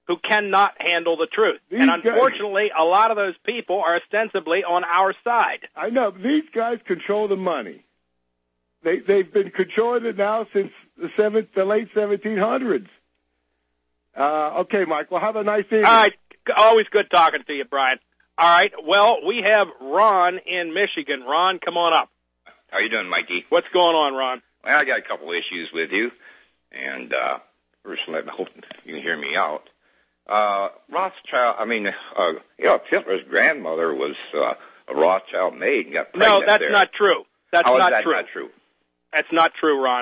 S1: who cannot handle the truth.
S11: These
S1: and unfortunately,
S11: guys,
S1: a lot of those people are ostensibly on our side.
S11: I know. These guys control the money. They, they've been controlling it now since the, seventh, the late seventeen hundreds. Uh, okay, Mike, well, have a nice evening.
S1: All right. Always good talking to you, Brian. All right. Well, we have Ron in Michigan. Ron, come on up.
S12: How you doing, Mikey?
S1: What's going on, Ron?
S12: Well, I got a couple issues with you. And uh, first, I hope you can hear me out. Uh, Rothschild, I mean, uh, you know, Hitler's grandmother was uh, a Rothschild maid and got pregnant
S1: No, that's
S12: there.
S1: not true. That's
S12: How is
S1: not
S12: that
S1: true.
S12: not true?
S1: That's not true, Ron.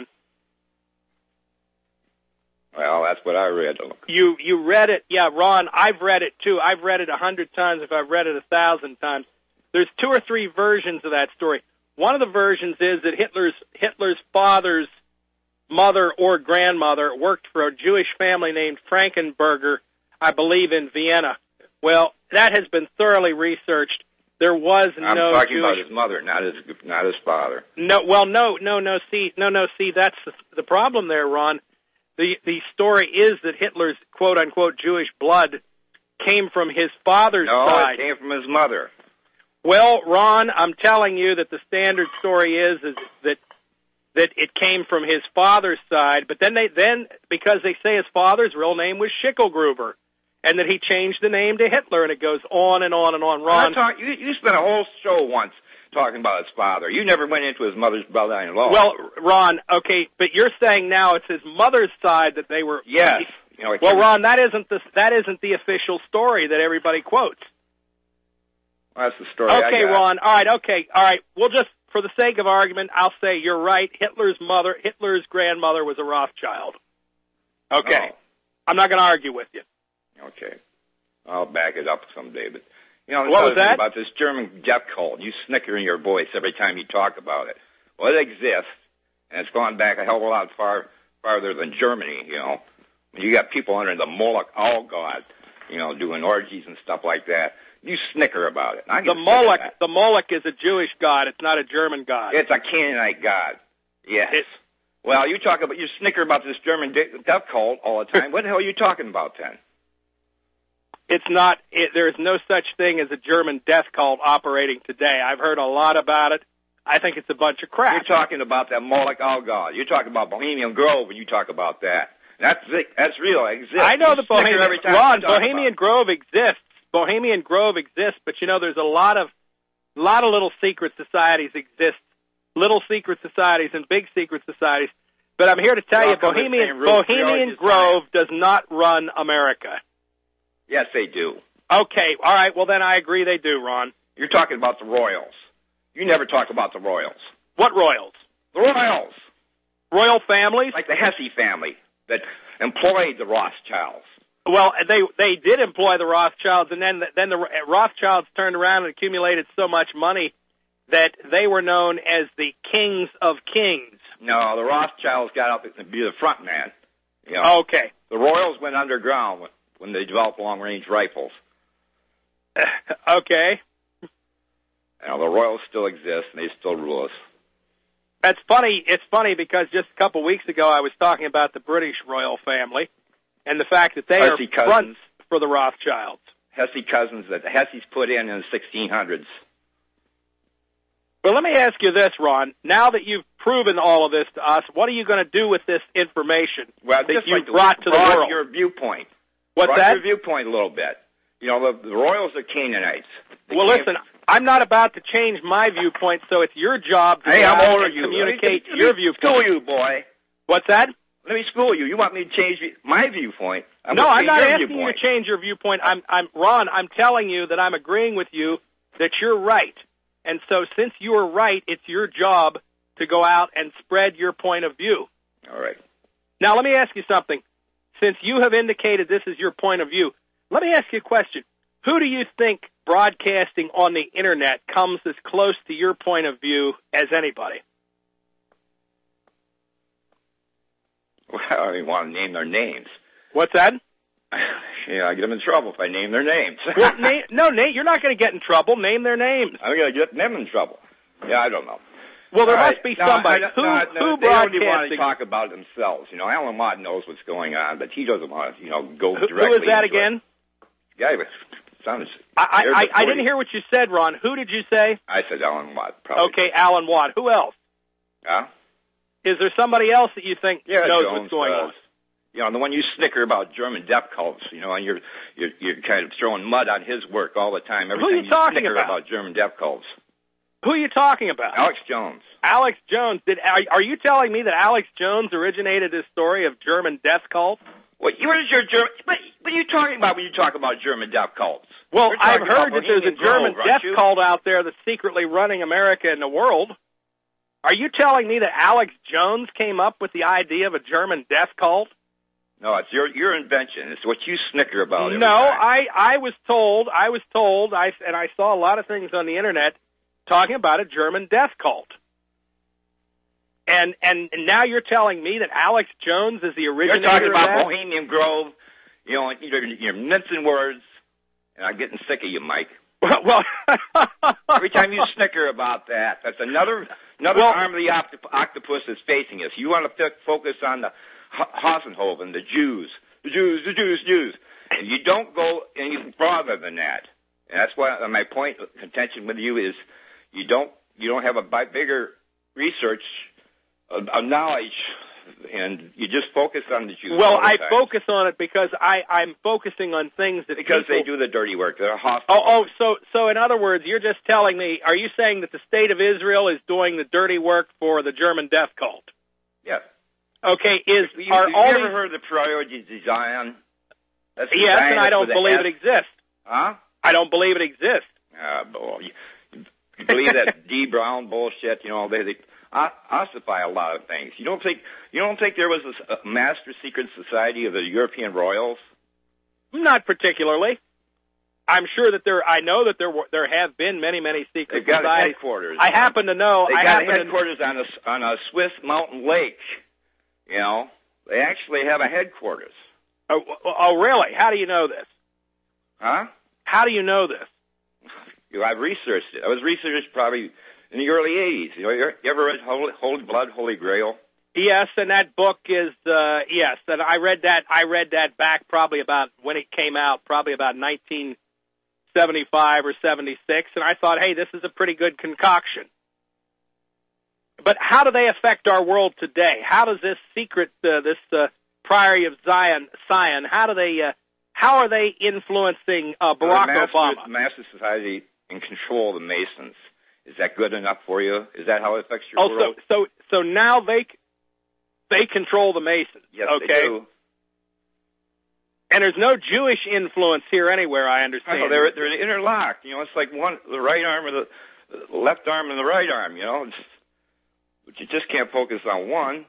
S12: Well, that's what I read.
S1: You you read it, yeah, Ron. I've read it too. I've read it a hundred times. If I've read it a thousand times, there's two or three versions of that story. One of the versions is that Hitler's Hitler's father's mother or grandmother worked for a Jewish family named Frankenberger, I believe, in Vienna. Well, that has been thoroughly researched. There was
S12: I'm
S1: no
S12: talking
S1: Jewish...
S12: about his mother, not his not his father.
S1: No, well, no, no, no. See, no, no. See, that's the, the problem there, Ron. The the story is that Hitler's quote unquote Jewish blood came from his father's
S12: no,
S1: side.
S12: it came from his mother.
S1: Well, Ron, I'm telling you that the standard story is is that that it came from his father's side. But then they then because they say his father's real name was Schicklgruber, and that he changed the name to Hitler, and it goes on and on and on. Ron,
S12: Talk, you, you spent a whole show once talking about his father. You never went into his mother's brother-in-law.
S1: Well, Ron, okay, but you're saying now it's his mother's side that they were.
S12: Yes. You know,
S1: well, Ron, that isn't the that isn't the official story that everybody quotes.
S12: Well, that's the story.
S1: Okay,
S12: I got.
S1: Ron. All right. Okay. All right. We'll just, for the sake of argument, I'll say you're right. Hitler's mother, Hitler's grandmother, was a Rothschild. Okay.
S12: Oh.
S1: I'm not going to argue with you.
S12: Okay. I'll back it up someday, but. You know,
S1: what was that?
S12: About this German death cult. You snicker in your voice every time you talk about it. Well, it exists, and it's gone back a hell of a lot far farther than Germany, you know. You got people under the Moloch owl god, you know, doing orgies and stuff like that. You snicker about it. I
S1: The Moloch, the Moloch is a Jewish god. It's not a German god.
S12: It's a Canaanite god. Yes.
S1: It's,
S12: well, you talk about, you snicker about this German de- death cult all the time. What the hell are you talking about then?
S1: It's not, it, there's no such thing as a German death cult operating today. I've heard a lot about it. I think it's a bunch of crap.
S12: You're talking about that Moloch owl god. You're talking about Bohemian Grove when you talk about that. That's that's real. It exists.
S1: I know
S12: you
S1: the Bohemian,
S12: every time
S1: Ron,
S12: you talk
S1: Bohemian
S12: about
S1: Grove exists. Bohemian Grove exists, but you know, there's a lot of, lot of little secret societies exist. Little secret societies and big secret societies. But I'm here to tell
S12: They
S1: you,
S12: all come with the
S1: Bohemian,
S12: same rules.
S1: Bohemian
S12: They all
S1: Grove does not run America.
S12: Yes, they do.
S1: Okay, all right, well then I agree they do, Ron.
S12: You're talking about the Royals. You never talk about the Royals.
S1: What Royals?
S12: The Royals.
S1: Royal families?
S12: Like the Hesse family that employed the Rothschilds.
S1: Well, they they did employ the Rothschilds, and then then the Rothschilds turned around and accumulated so much money that they were known as the kings of kings.
S12: No, the Rothschilds got up to be the front man. You know,
S1: okay.
S12: The Royals went underground when, when they developed long-range rifles.
S1: Okay.
S12: You know, the Royals still exist, and they still rule us.
S1: That's funny. It's funny because just a couple weeks ago I was talking about the British royal family and the fact that they
S12: Hesse
S1: are
S12: cousins.
S1: fronts for the Rothschilds.
S12: Hesse cousins that the Hesses put in in the sixteen hundreds.
S1: Well, let me ask you this, Ron. Now that you've proven all of this to us, what are you going to do with this information
S12: well,
S1: that
S12: just
S1: you
S12: like
S1: brought to the
S12: broaden
S1: world?
S12: your viewpoint.
S1: What's
S12: broaden
S1: that?
S12: your viewpoint a little bit. You know, the, the Royals are Canaanites. They
S1: well,
S12: came-
S1: listen, I'm not about to change my viewpoint, so it's your job to
S12: Hey,
S1: go
S12: I'm
S1: out
S12: older
S1: and
S12: than you.
S1: communicate
S12: Let me,
S1: your
S12: let me
S1: viewpoint.
S12: School you, boy.
S1: What's that?
S12: Let me school you. You want me to change my viewpoint? I'm
S1: no,
S12: gonna
S1: I'm
S12: change
S1: not
S12: your
S1: asking
S12: viewpoint.
S1: you to change your viewpoint. I'm, I'm, Ron, I'm telling you that I'm agreeing with you that you're right. And so since you are right, it's your job to go out and spread your point of view.
S12: All right.
S1: Now, let me ask you something. Since you have indicated this is your point of view, let me ask you a question. Who do you think broadcasting on the Internet comes as close to your point of view as anybody?
S12: Well, I didn't want to name their names.
S1: What's that?
S12: Yeah, I get them in trouble if I name their names.
S1: Well, na- no, Nate, you're not going to get in trouble. Name their names.
S12: I'm going to get them in trouble. Yeah, I don't know.
S1: Well, there
S12: All
S1: must
S12: right.
S1: be
S12: No,
S1: somebody.
S12: I-
S1: who
S12: no, no,
S1: who
S12: they don't even want
S1: broadcasting?
S12: to talk about it themselves. You know, Alan Watt knows what's going on, but he doesn't want to, you know, go
S1: Who,
S12: directly.
S1: who is that
S12: into
S1: again?
S12: It. Guy was sounded.
S1: I, I, I didn't hear what you said, Ron. Who did you say?
S12: I said Alan Watt. Probably.
S1: Okay, Alan Watt. Who else?
S12: Huh?
S1: Is there somebody else that you think
S12: Yeah,
S1: knows
S12: Jones,
S1: what's going
S12: uh,
S1: on?
S12: You know, the one you snicker about German death cults, you know, and you're, you're you're kind of throwing mud on his work all the time. Every
S1: Who are
S12: time
S1: you talking
S12: snicker
S1: about?
S12: German death cults.
S1: Who are you talking about?
S12: Alex Jones.
S1: Alex Jones. Did are, are you telling me that Alex Jones originated this story of German death cults?
S12: What, what is your German? What, what are you talking about when you talk about German death cults?
S1: Well,
S12: We're
S1: I've
S12: talking
S1: heard
S12: about
S1: that there's a
S12: Bohemian
S1: German
S12: Grove,
S1: death
S12: aren't you?
S1: cult out there that's secretly running America and the world. Are you telling me that Alex Jones came up with the idea of a German death cult?
S12: No, it's your your invention. It's what you snicker about. every
S1: No,
S12: time.
S1: I, I was told, I was told, I, and I saw a lot of things on the internet talking about a German death cult. And, and now you're telling me that Alex Jones is the originator
S12: You're talking
S1: of
S12: about
S1: that?
S12: Bohemian Grove. You know, you're, you're mincing words, and I'm getting sick of you, Mike.
S1: Well,
S12: every time you snicker about that, that's another another
S1: Well-
S12: arm of the octop- octopus that's facing us. You want to f- focus on the H- Hosenhoven, the Jews, the Jews, the Jews, Jews, and you don't go any farther than that. And that's why my point of contention with you is you don't you don't have a bi- bigger research of, of knowledge, and you just focus on the Jews.
S1: Well,
S12: all the
S1: I
S12: time.
S1: focus on it because I, I'm focusing on things that
S12: because
S1: people...
S12: they do the dirty work. They're hostile.
S1: Oh, oh, so so in other words, you're just telling me, are you saying that the state of Israel is doing the dirty work for the German death cult?
S12: Yes.
S1: Okay, is
S12: You,
S1: are
S12: you
S1: all
S12: ever
S1: these...
S12: heard of the priority design? That's the
S1: Yes, and
S12: Zionists
S1: I don't
S12: with a
S1: believe
S12: S.
S1: it exists.
S12: Huh?
S1: I don't believe it exists.
S12: Ah, boy. You, you believe that D. Brown bullshit? You know, they they o- ossify a lot of things. You don't think you don't think there was a, a master secret society of the European royals?
S1: Not particularly. I'm sure that there. I know that there were, there have been many, many secret
S12: They've got a
S1: societies.
S12: headquarters.
S1: I happen to know.
S12: They
S1: I
S12: got
S1: happen
S12: a
S1: to
S12: headquarters on a on a Swiss mountain lake. You know, they actually have a headquarters.
S1: Oh, oh, really? How do you know this?
S12: Huh?
S1: How do you know this?
S12: You know, I've researched it. I was researched probably in the early eighties. You know, you ever read Holy, Holy Blood, Holy Grail?
S1: Yes, and that book is uh, yes, and I read that. I read that back probably about when it came out, probably about nineteen seventy-five or seventy-six, and I thought, hey, this is a pretty good concoction. But how do they affect our world today? How does this secret, uh, this uh, Priory of Zion, Zion, how do they, uh, how are they influencing uh, Barack
S12: the master,
S1: Obama?
S12: Master Society in control of the Masons. Is that good enough for you? Is that how it affects your
S1: Oh,
S12: world?
S1: so so so now they they control the Masons.
S12: Yes,
S1: okay.
S12: they do.
S1: And there's no Jewish influence here anywhere, I understand.
S12: Oh, they're they're interlocked. You know, it's like one the right arm or the, the left arm and the right arm. You know, it's, but you just can't focus on one.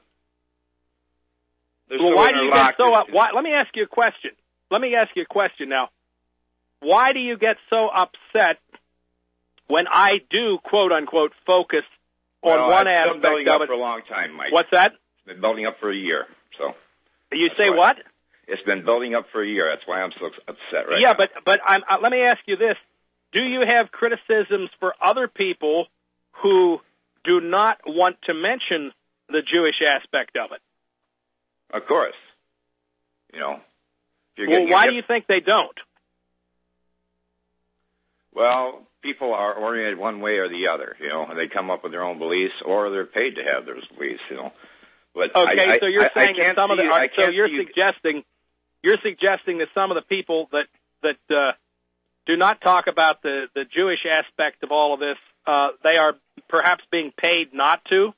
S12: They're
S1: well,
S12: so
S1: why do you get
S12: interlocked.
S1: so
S12: It's-
S1: up? Why, let me ask you a question. Let me ask you a question now. Why do you get so upset when I do, quote unquote, focus on
S12: well,
S1: one
S12: it's been
S1: aspect
S12: building
S1: of
S12: up
S1: it?
S12: for a long time, Mike.
S1: What's that?
S12: It's been building up for a year. So
S1: You
S12: that's
S1: say
S12: why.
S1: what?
S12: It's been building up for a year. That's why I'm so upset right
S1: yeah,
S12: now.
S1: but but I'm, uh, let me ask you this: do you have criticisms for other people who do not want to mention the Jewish aspect of it?
S12: Of course. You know. If you're
S1: Well,
S12: getting-
S1: why
S12: you're
S1: do you think they don't?
S12: Well, people are oriented one way or the other. You know, they come up with their own beliefs, or they're paid to have those beliefs. You know. But
S1: Okay,
S12: I,
S1: so you're
S12: I,
S1: saying
S12: I
S1: that some of the
S12: see,
S1: are,
S12: I
S1: so
S12: can't
S1: you're
S12: see you-
S1: suggesting you're suggesting that some of the people that that uh, do not talk about the the Jewish aspect of all of this, uh, they are perhaps being paid not to.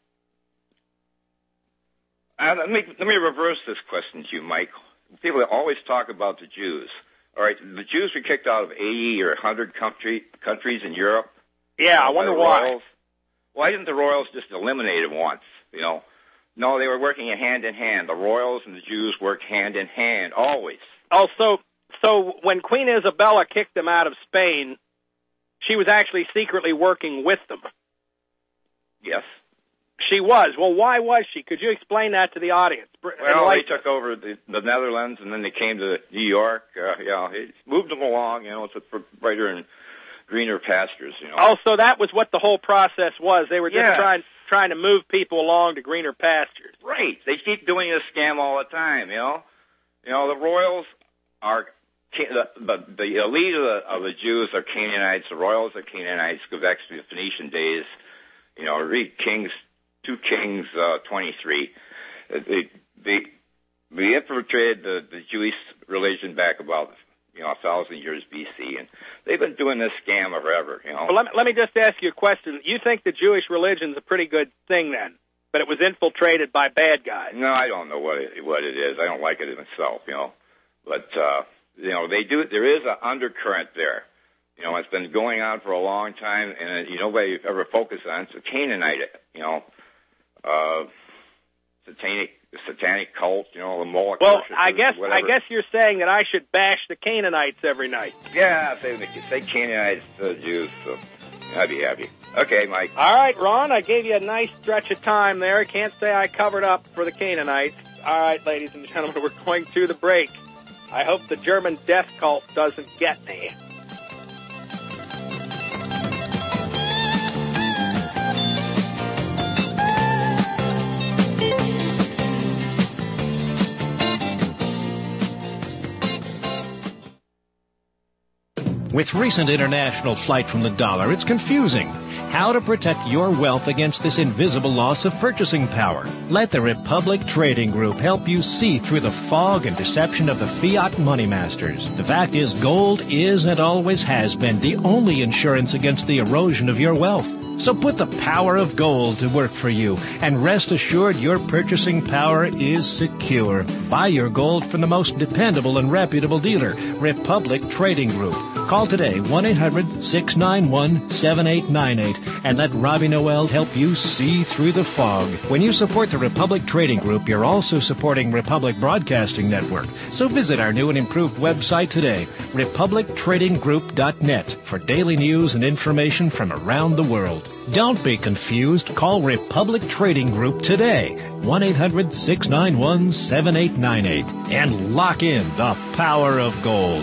S12: Uh, let me let me reverse this question to you, Mike. People always talk about the Jews. All right, the Jews were kicked out of eighty or one hundred country, countries in Europe.
S1: Yeah, I
S12: by
S1: wonder
S12: the
S1: why.
S12: Royals. Why didn't the Royals just eliminate them once? You know, no, they were working hand in hand. The Royals and the Jews worked hand in hand always.
S1: Oh, so so when Queen Isabella kicked them out of Spain, she was actually secretly working with them.
S12: Yes.
S1: She was. Well, why was she? Could you explain that to the audience?
S12: Well,
S1: Enlighten
S12: they took over the, the Netherlands, and then they came to New York. Uh, you know, it moved them along. You know, it's a brighter and greener pastures. You know.
S1: Oh, so that was what the whole process was. They were just
S12: Yeah.
S1: trying trying to move people along to greener pastures.
S12: Right. They keep doing this scam all the time, you know. You know, the royals are, the, the, the elite of the, of the Jews are Canaanites. The royals are Canaanites. Go back to the Phoenician days. You know, read Kings, two Kings, uh, twenty-three. They, they, they infiltrated the, the Jewish religion back about, you know, a thousand years B C, and they've been doing this scam forever, you know.
S1: Well, let me, let me just ask you a question. You think the Jewish religion's a pretty good thing then, but it was infiltrated by bad guys?
S12: No, I don't know what it, what it is. I don't like it myself, you know. But, uh, you know, they do, there is an undercurrent there. You know, it's been going on for a long time, and you know, nobody ever focused on it. It's a Canaanite, you know, uh, satanic, satanic cult, you know, the Moloch.
S1: Well, I guess I guess you're saying that I should bash the Canaanites every night.
S12: Yeah, say, say Canaanites to Jews, so I'd be happy. Okay, Mike.
S1: All right, Ron, I gave you a nice stretch of time there. Can't say I covered up for the Canaanites. All right, ladies and gentlemen, we're going to the break. I hope the German death cult doesn't get me.
S2: With recent international flight from the dollar, it's confusing. How to protect your wealth against this invisible loss of purchasing power. Let the Republic Trading Group help you see through the fog and deception of the fiat money masters. The fact is, gold is and always has been the only insurance against the erosion of your wealth. So put the power of gold to work for you, and rest assured your purchasing power is secure. Buy your gold from the most dependable and reputable dealer, Republic Trading Group. Call today, one eight hundred six nine one seven eight nine eight, and let Robbie Noel help you see through the fog. When you support the Republic Trading Group, you're also supporting Republic Broadcasting Network. So visit our new and improved website today, republic trading group dot net, for daily news and information from around the world. Don't be confused. Call Republic Trading Group today, one eight hundred six nine one seven eight nine eight, and lock in the power of gold.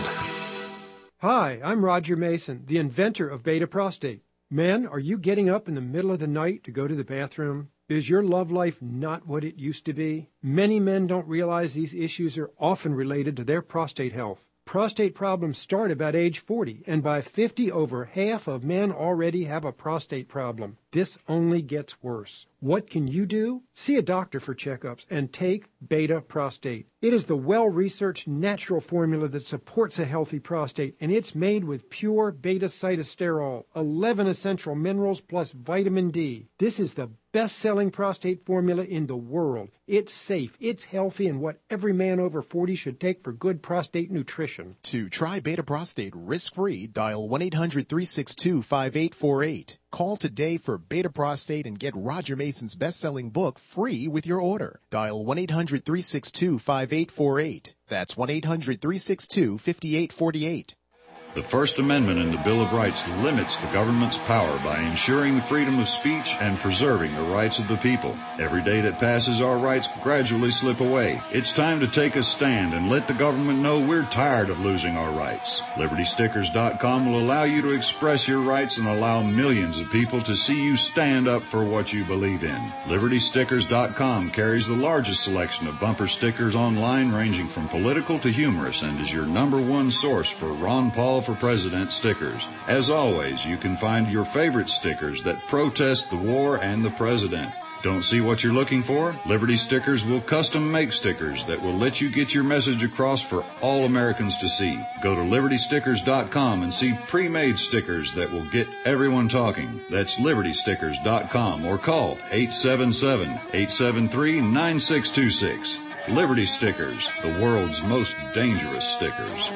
S3: Hi, I'm Roger Mason, the inventor of Beta Prostate. Men, are you getting up in the middle of the night to go to the bathroom? Is your love life not what it used to be? Many men don't realize these issues are often related to their prostate health. Prostate problems start about age forty, and by fifty, over half of men already have a prostate problem. This only gets worse. What can you do? See a doctor for checkups and take Beta Prostate. It is the well-researched natural formula that supports a healthy prostate, and it's made with pure beta-cytosterol, eleven essential minerals plus vitamin D. This is the best-selling prostate formula in the world. It's safe, it's healthy, and what every man over forty should take for good prostate nutrition.
S4: To try Beta Prostate risk-free, dial one eight hundred three six two five eight four eight. Call today for Beta Prostate and get Roger Mason's best-selling book free with your order. Dial one eight hundred three six two five eight four eight. That's one eight hundred three six two five eight four eight.
S10: The First Amendment in the Bill of Rights limits the government's power by ensuring the freedom of speech and preserving the rights of the people. Every day that passes, our rights gradually slip away. It's time to take a stand and let the government know we're tired of losing our rights. Liberty Stickers dot com will allow you to express your rights and allow millions of people to see you stand up for what you believe in. Liberty Stickers dot com carries the largest selection of bumper stickers online, ranging from political to humorous, and is your number one source for Ron Paul for President stickers. As always, you can find your favorite stickers that protest the war and the president. Don't see what you're looking for? Liberty Stickers will custom make stickers that will let you get your message across for all Americans to see. Go to Liberty Stickers dot com and see pre-made stickers that will get everyone talking. That's Liberty Stickers dot com, or call eight seven seven, eight seven three, nine six two six. Liberty Stickers, the world's most dangerous stickers.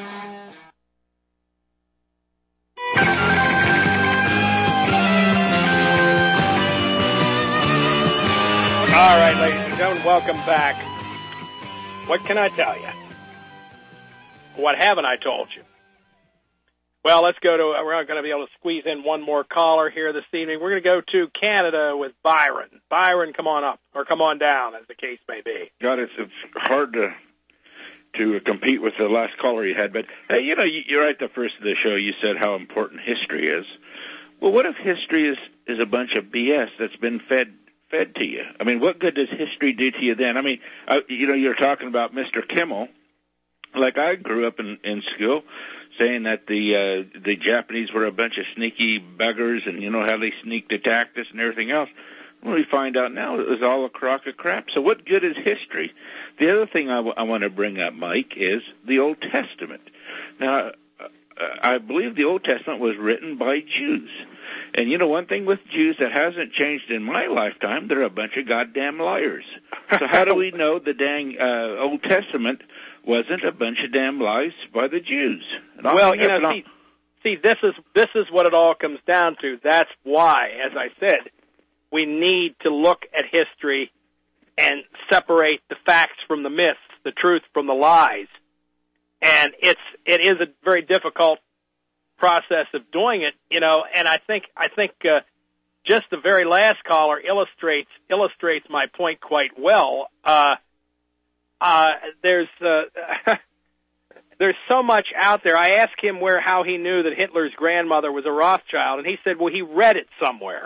S1: All right, ladies and gentlemen, welcome back. What can I tell you? What haven't I told you? Well, let's go to, we're not going to be able to squeeze in one more caller here this evening. We're going to go to Canada with Byron. Byron, come on up, or come on down, as the case may be.
S13: God, it's, it's hard to to compete with the last caller you had, but, hey, you know, you're right at the first of the show, you said how important history is. Well, what if history is, is a bunch of B S that's been fed fed to you. I mean, what good does history do to you then? I mean, uh, you know, you're talking about Mister Kimmel. Like I grew up in, in school saying that the uh, the Japanese were a bunch of sneaky buggers, and you know how they sneaked attacked us and everything else. Well, we find out now it was all a crock of crap. So what good is history? The other thing I, w- I want to bring up, Mike, is the Old Testament. Now, uh, I believe the Old Testament was written by Jews. And you know, one thing with Jews that hasn't changed in my lifetime, they're a bunch of goddamn liars. So how do we know the dang uh, Old Testament wasn't a bunch of damn lies by the Jews?
S1: Well, you know, see, see, this is this is what it all comes down to. That's why, as I said, we need to look at history and separate the facts from the myths, the truth from the lies. And it's it is a very difficult process of doing it, you know. And I think I think uh, just the very last caller illustrates illustrates my point quite well. Uh, uh, there's uh, there's so much out there. I asked him where how he knew that Hitler's grandmother was a Rothschild, and he said, well, he read it somewhere.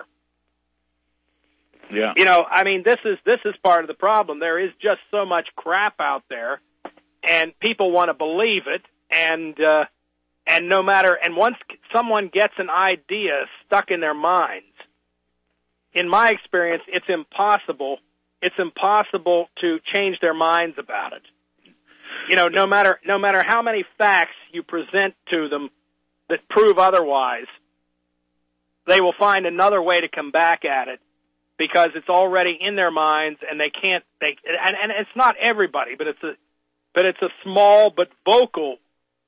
S13: Yeah.
S1: You know, I mean, this is this is part of the problem. There is just so much crap out there, and people want to believe it, and uh, and no matter, and once someone gets an idea stuck in their minds, in my experience, it's impossible. It's impossible to change their minds about it. You know, no matter no matter how many facts you present to them that prove otherwise, they will find another way to come back at it, because it's already in their minds, and they can't. They and, and it's not everybody, but it's a but it's a small but vocal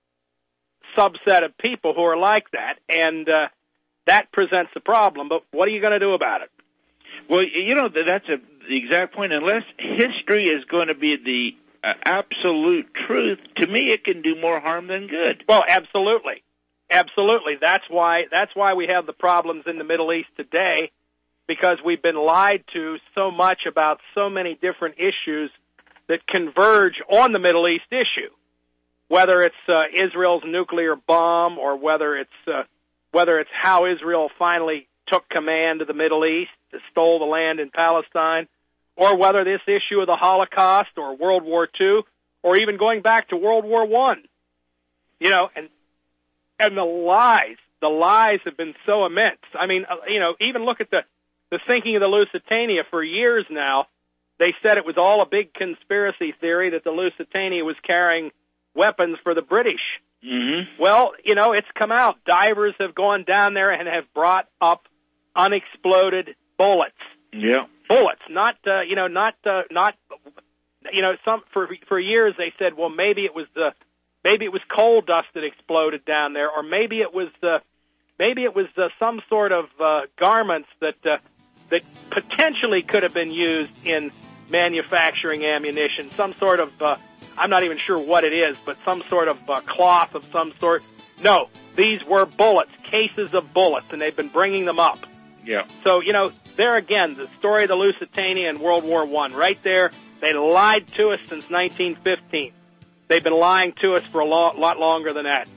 S1: subset of people who are like that, and uh, that presents a problem. But what are you going to do about it?
S13: Well, you know, that's a, the exact point. Unless history is going to be the uh, absolute truth, to me, it can do more harm than good.
S1: Well, absolutely, absolutely. That's why that's why we have the problems in the Middle East today. Because we've been lied to so much about so many different issues that converge on the Middle East issue, whether it's uh, Israel's nuclear bomb, or whether it's uh, whether it's how Israel finally took command of the Middle East, stole the land in Palestine, or whether this issue of the Holocaust or World War Two, or even going back to World War One. You know, and and the lies, the lies have been so immense. I mean, uh, you know, even look at the The sinking of the Lusitania. For years now, they said it was all a big conspiracy theory that the Lusitania was carrying weapons for the British.
S13: Mm-hmm.
S1: Well, you know, it's come out. Divers have gone down there and have brought up unexploded bullets.
S13: Yeah,
S1: bullets, not uh, you know, not uh, not you know, some for for years they said, well, maybe it was the maybe it was coal dust that exploded down there, or maybe it was the maybe it was uh, some sort of uh, garments that. Uh, that potentially could have been used in manufacturing ammunition, some sort of, uh, I'm not even sure what it is, but some sort of uh, cloth of some sort. No, these were bullets, cases of bullets, and they've been bringing them up.
S13: Yeah.
S1: So, you know, there again, the story of the Lusitania and World War One, right there, they lied to us since nineteen fifteen. They've been lying to us for a lot, lot longer than that.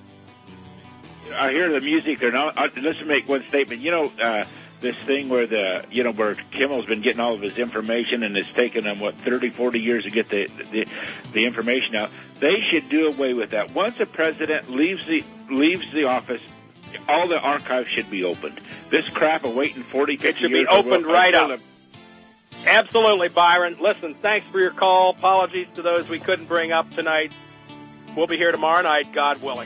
S13: I hear the music there. Now, let's make one statement. You know, uh, this thing where the you know where Kimmel's been getting all of his information, and it's taken them what thirty, forty years to get the, the the information out. They should do away with that. Once a president leaves the leaves the office, all the archives should be opened. This crap of waiting forty, fifty
S1: it should
S13: years
S1: be opened
S13: will,
S1: right up. Absolutely, Byron. Listen, thanks for your call. Apologies to those we couldn't bring up tonight. We'll be here tomorrow night, God willing.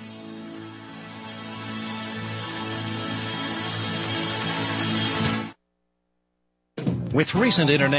S2: With recent internet